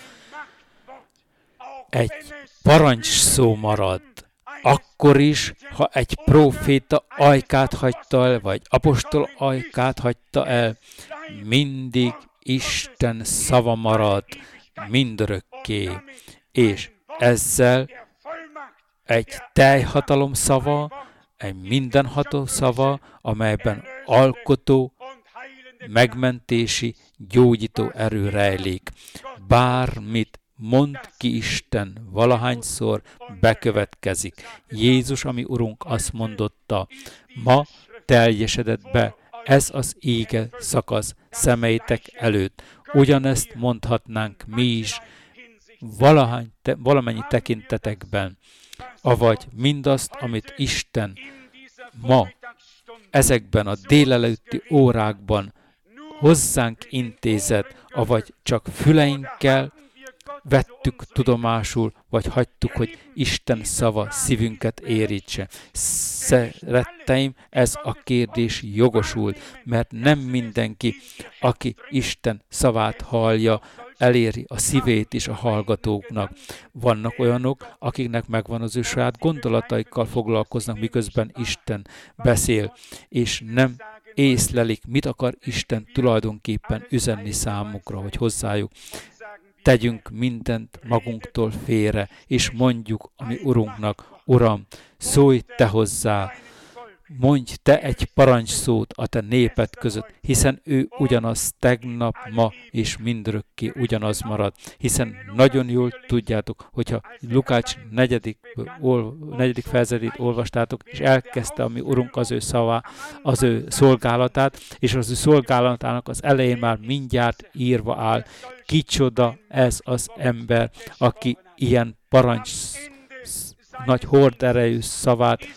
egy parancsszó marad, akkor is, ha egy próféta ajkát hagyta el, vagy apostol ajkát hagyta el, mindig Isten szava marad mindörökké. És ezzel egy teljhatalom szava, egy mindenható szava, amelyben alkotó, megmentési, gyógyító erő rejlik. Bármit mond ki Isten, valahányszor bekövetkezik. Jézus, ami Urunk, azt mondotta, ma teljesedett be ez az íge szakasz szemeitek előtt. Ugyanezt mondhatnánk mi is valamennyi tekintetekben, avagy mindazt, amit Isten ma ezekben a délelőtti órákban hozzánk intézett, avagy csak füleinkkel vettük tudomásul, vagy hagytuk, hogy Isten szava szívünket érítse. Szeretteim, ez a kérdés jogosult, mert nem mindenki, aki Isten szavát hallja, eléri a szívét is a hallgatóknak. Vannak olyanok, akiknek megvan az ő saját gondolataikkal foglalkoznak, miközben Isten beszél, és nem észlelik, mit akar Isten tulajdonképpen üzenni számukra, vagy hozzájuk. Tegyünk mindent magunktól félre, és mondjuk a mi Urunknak, Uram, szólj te hozzá, mondj te egy parancsszót a te néped között, hiszen ő ugyanaz tegnap, ma és mindörökké ugyanaz marad. Hiszen nagyon jól tudjátok, hogyha Lukács 4. fejezetét olvastátok, és elkezdte a mi Urunk az ő szavá, az ő szolgálatát, és az ő szolgálatának az elején már mindjárt írva áll, kicsoda ez az ember, aki ilyen nagy horderejű szavát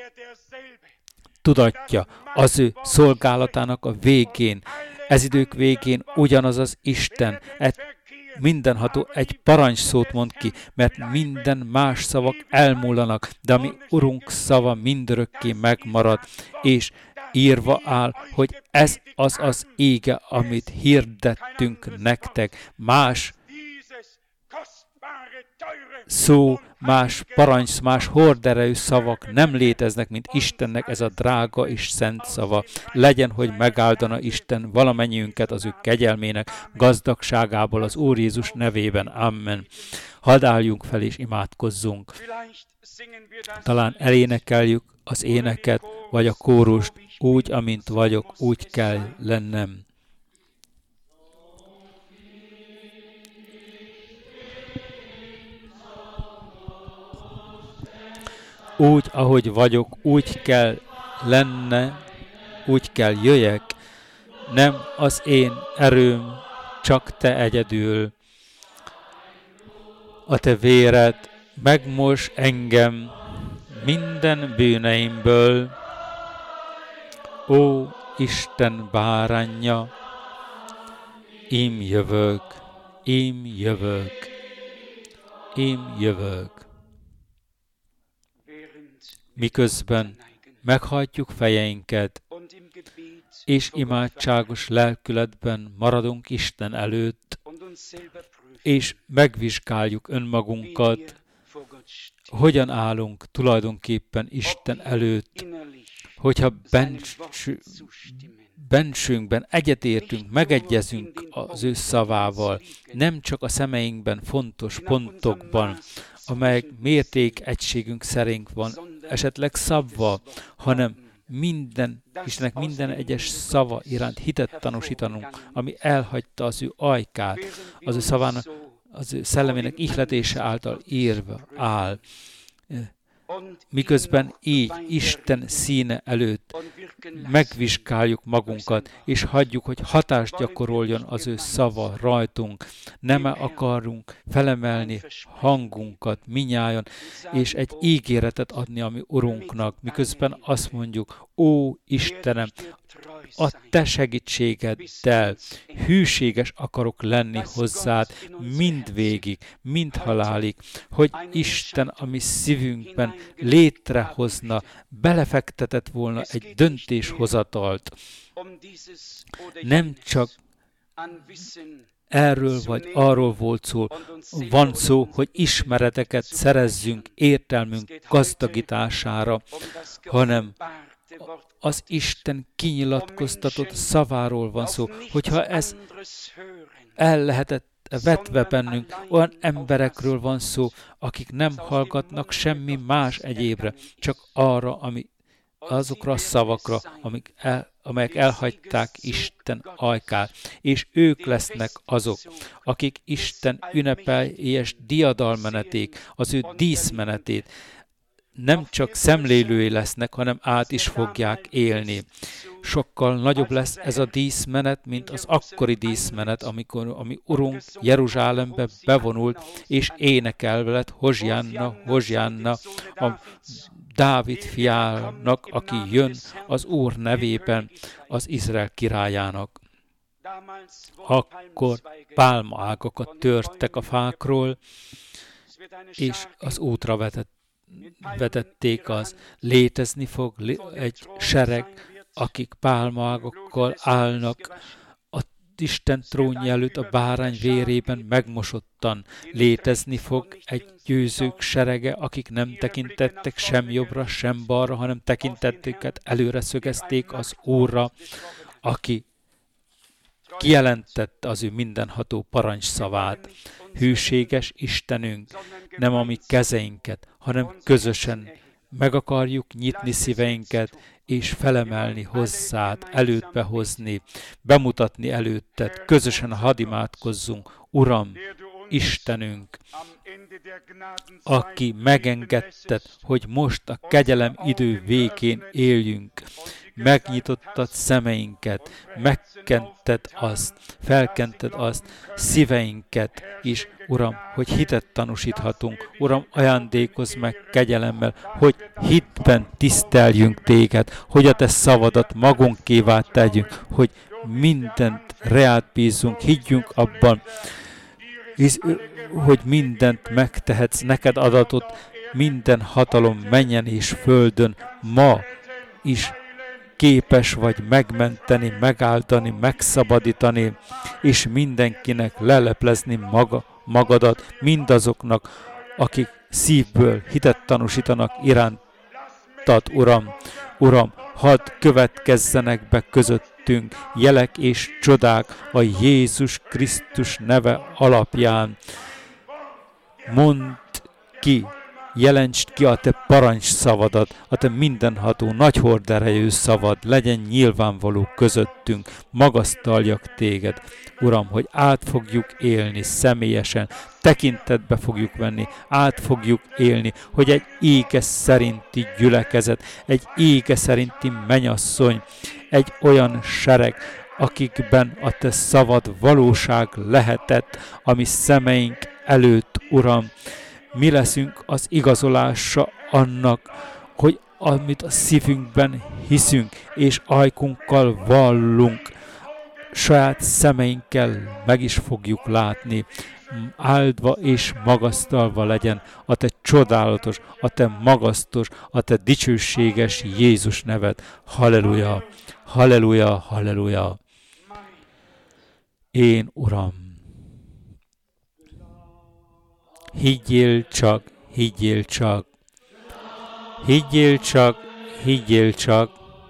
tudatja az ő szolgálatának a végén, ez idők végén ugyanaz az Isten, mindenható egy parancsszót mond ki, mert minden más szavak elmúlanak, de a mi Urunk szava mindörökké megmarad, és írva áll, hogy ez az az ége, amit hirdettünk nektek. Más szó, más parancs, más horderejű szavak nem léteznek, mint Istennek ez a drága és szent szava. Legyen, hogy megáldana Isten valamennyiünket az ő kegyelmének gazdagságából az Úr Jézus nevében. Amen. Hadd álljunk fel és imádkozzunk. Talán elénekeljük az éneket, vagy a kórust, úgy, amint vagyok, úgy kell lennem. Úgy, ahogy vagyok, úgy kell lenne, úgy kell jöjjek, nem az én erőm, csak te egyedül. A te véred megmos engem minden bűneimből. Ó, Isten báránja, én jövök, én jövök, én jövök. Miközben meghajtjuk fejeinket, és imádságos lelkületben maradunk Isten előtt, és megvizsgáljuk önmagunkat, hogyan állunk tulajdonképpen Isten előtt, hogyha bensőnkben egyetértünk, megegyezünk az ő szavával, nem csak a szemeinkben fontos pontokban, amelyek mértékegységünk szerint van esetleg szabva, hanem Istennek minden egyes szava iránt hitet tanúsítanunk, ami elhagyta az ő ajkát, az ő szavának, az ő szellemének ihletése által írva áll. Miközben így Isten színe előtt megvizsgáljuk magunkat, és hagyjuk, hogy hatást gyakoroljon az ő szava rajtunk. Nem akarunk felemelni hangunkat minnyájan, és egy ígéretet adni a mi Urunknak, miközben azt mondjuk, ó Istenem, a te segítségeddel hűséges akarok lenni hozzád mindvégig, mind halálig, hogy Isten a mi szívünkben létrehozna, belefektetett volna egy döntéshozatalt. Nem csak erről vagy arról van szó, hogy ismereteket szerezzünk értelmünk gazdagítására, hanem az Isten kinyilatkoztatott szaváról van szó, hogyha ez el lehetett vetve bennünk, olyan emberekről van szó, akik nem hallgatnak semmi más egyébre, csak arra, azokra a szavakra, amelyek elhagyták Isten ajkát, és ők lesznek azok, akik Isten ünnepélyes diadalmenetét, az ő díszmenetét nem csak szemlélői lesznek, hanem át is fogják élni. Sokkal nagyobb lesz ez a díszmenet, mint az akkori díszmenet, amikor a mi Urunk Jeruzsálembe bevonult, és énekelve lett Hozsianna, Hozsianna, a Dávid fiának, aki jön az Úr nevében, az Izrael királyának. akkor pálmaágakat törtek a fákról, és az útra vetették az. Létezni fog egy sereg, akik pálmaágakkal állnak a Isten trónja előtt a bárány vérében megmosottan. Létezni fog egy győzők serege, akik nem tekintettek sem jobbra, sem balra, hanem tekintettüket előre szögezték az Úrra, aki kijelentette az ő mindenható parancsszavát. Hűséges Istenünk, nem a mi kezeinket, hanem közösen meg akarjuk nyitni szíveinket, és felemelni hozzád, elődbe hozni, bemutatni előtted, közösen hadd imádkozzunk. Uram, Istenünk, aki megengedted, hogy most a kegyelem idő végén éljünk, megnyitottad szemeinket, megkented azt, felkented azt, szíveinket is, Uram, hogy hitet tanúsíthatunk. Uram, ajándékozz meg kegyelemmel, hogy hitben tiszteljünk téged, hogy a te szavadat magunkévá tegyünk, hogy mindent reád bízunk, higgyünk abban, hogy mindent megtehetsz, neked adatot, minden hatalom mennyen és földön ma is képes vagy megmenteni, megáldani, megszabadítani, és mindenkinek leleplezni magadat, mindazoknak, akik szívből hitet tanúsítanak irántad, Uram. Uram, hadd következzenek be közöttünk jelek és csodák a Jézus Krisztus neve alapján. Mondd ki, jelentsd ki a te parancsszavadat, a te mindenható, nagy horderejű szavad, legyen nyilvánvaló közöttünk, magasztaljak téged, Uram, hogy át fogjuk élni személyesen, tekintetbe fogjuk venni, át fogjuk élni, hogy egy ége szerinti gyülekezet, egy ége szerinti mennyasszony, egy olyan sereg, akikben a te szavad valóság lehetett, ami szemeink előtt, Uram. Mi leszünk az igazolása annak, hogy amit a szívünkben hiszünk, és ajkunkkal vallunk, saját szemeinkkel meg is fogjuk látni. Áldva és magasztalva legyen a te csodálatos, a te magasztos, a te dicsőséges Jézus neved. Halleluja, halleluja, halleluja. Én, Uram, higgyél csak, higgyél csak, higgyél csak, higgyél csak,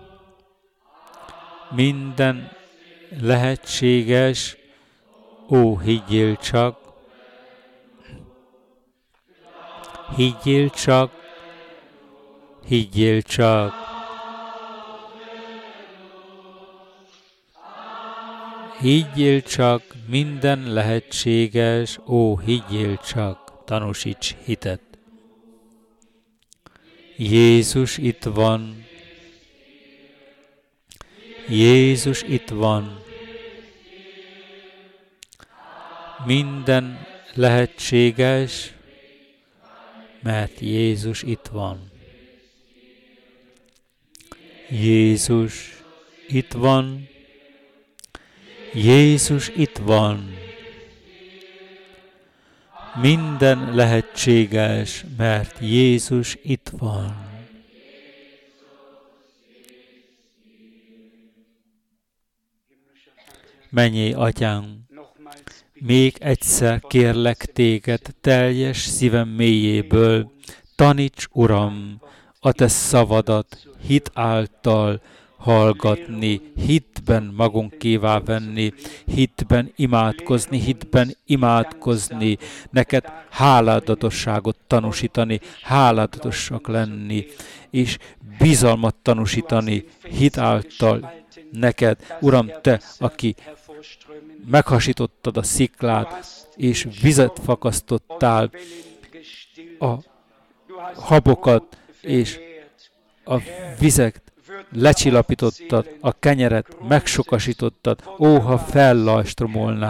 minden lehetséges, ó, higgyél csak, higgyél csak, higgyél csak, higgyél csak, minden lehetséges, ó, higgyél csak. Tanúsíts hitet. Jézus itt van. Jézus itt van. Minden lehetséges, mert Jézus itt van. Jézus itt van. Jézus itt van. Minden lehetséges, mert Jézus itt van. Mennyei Atyánk, még egyszer kérlek téged teljes szívem mélyéből, taníts, Uram, a te szavadat hit által hallgatni, hitben magunkévá venni, hitben imádkozni, neked háládatosságot tanúsítani, háládatosak lenni, és bizalmat tanúsítani hit által neked. Uram, te, aki meghasítottad a sziklát, és vizet fakasztottál, a habokat és a vizet lecsillapítottad, a kenyeret megsokasítottad, ó, ha fellajstromolnák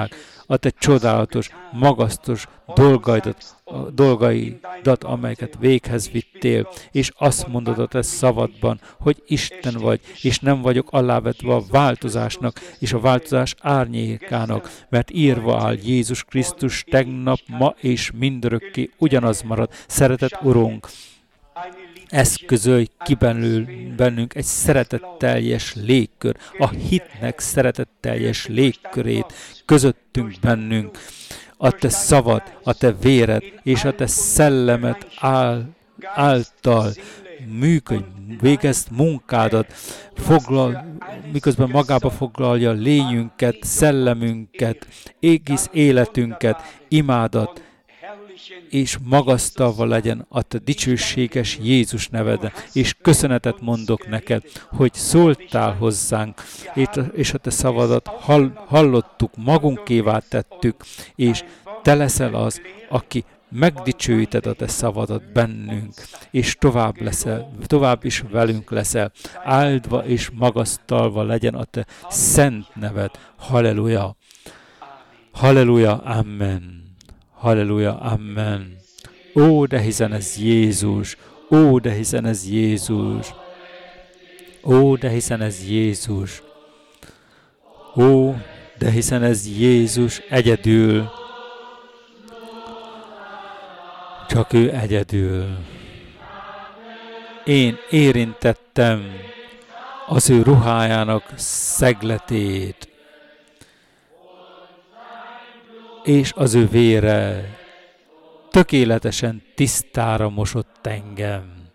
a te csodálatos, magasztos dolgaidat, amelyeket véghez vittél, és azt mondod a te szavadban, hogy Isten vagy, és nem vagyok alávetve a változásnak, és a változás árnyékának, mert írva áll Jézus Krisztus tegnap, ma és mindörökké ugyanaz marad. Szeretett Urunk, eszközölj ki bennünk egy szeretetteljes légkör, a hitnek szeretetteljes légkörét közöttünk bennünk. A te szavad, a te véred és a te szellemet által működj, végezd munkádat, miközben magába foglalja lényünket, szellemünket, egész életünket, imádat, és magasztalva legyen a te dicsőséges Jézus neveden, és köszönetet mondok neked, hogy szóltál hozzánk, és a te szavadat hallottuk, magunkévá tettük, és te leszel az, aki megdicsőíted a te szavadat bennünk, és tovább is velünk leszel. Áldva és magasztalva legyen a te szent neved. Halleluja! Halleluja! Amen! Halleluja, amen. Ó, de hiszen ez Jézus. Ó, de hiszen ez Jézus. Ó, de hiszen ez Jézus. Ó, de hiszen ez Jézus egyedül. Csak ő egyedül. Én érintettem az ő ruhájának szegletét, és az ő vére tökéletesen tisztára mosott engem.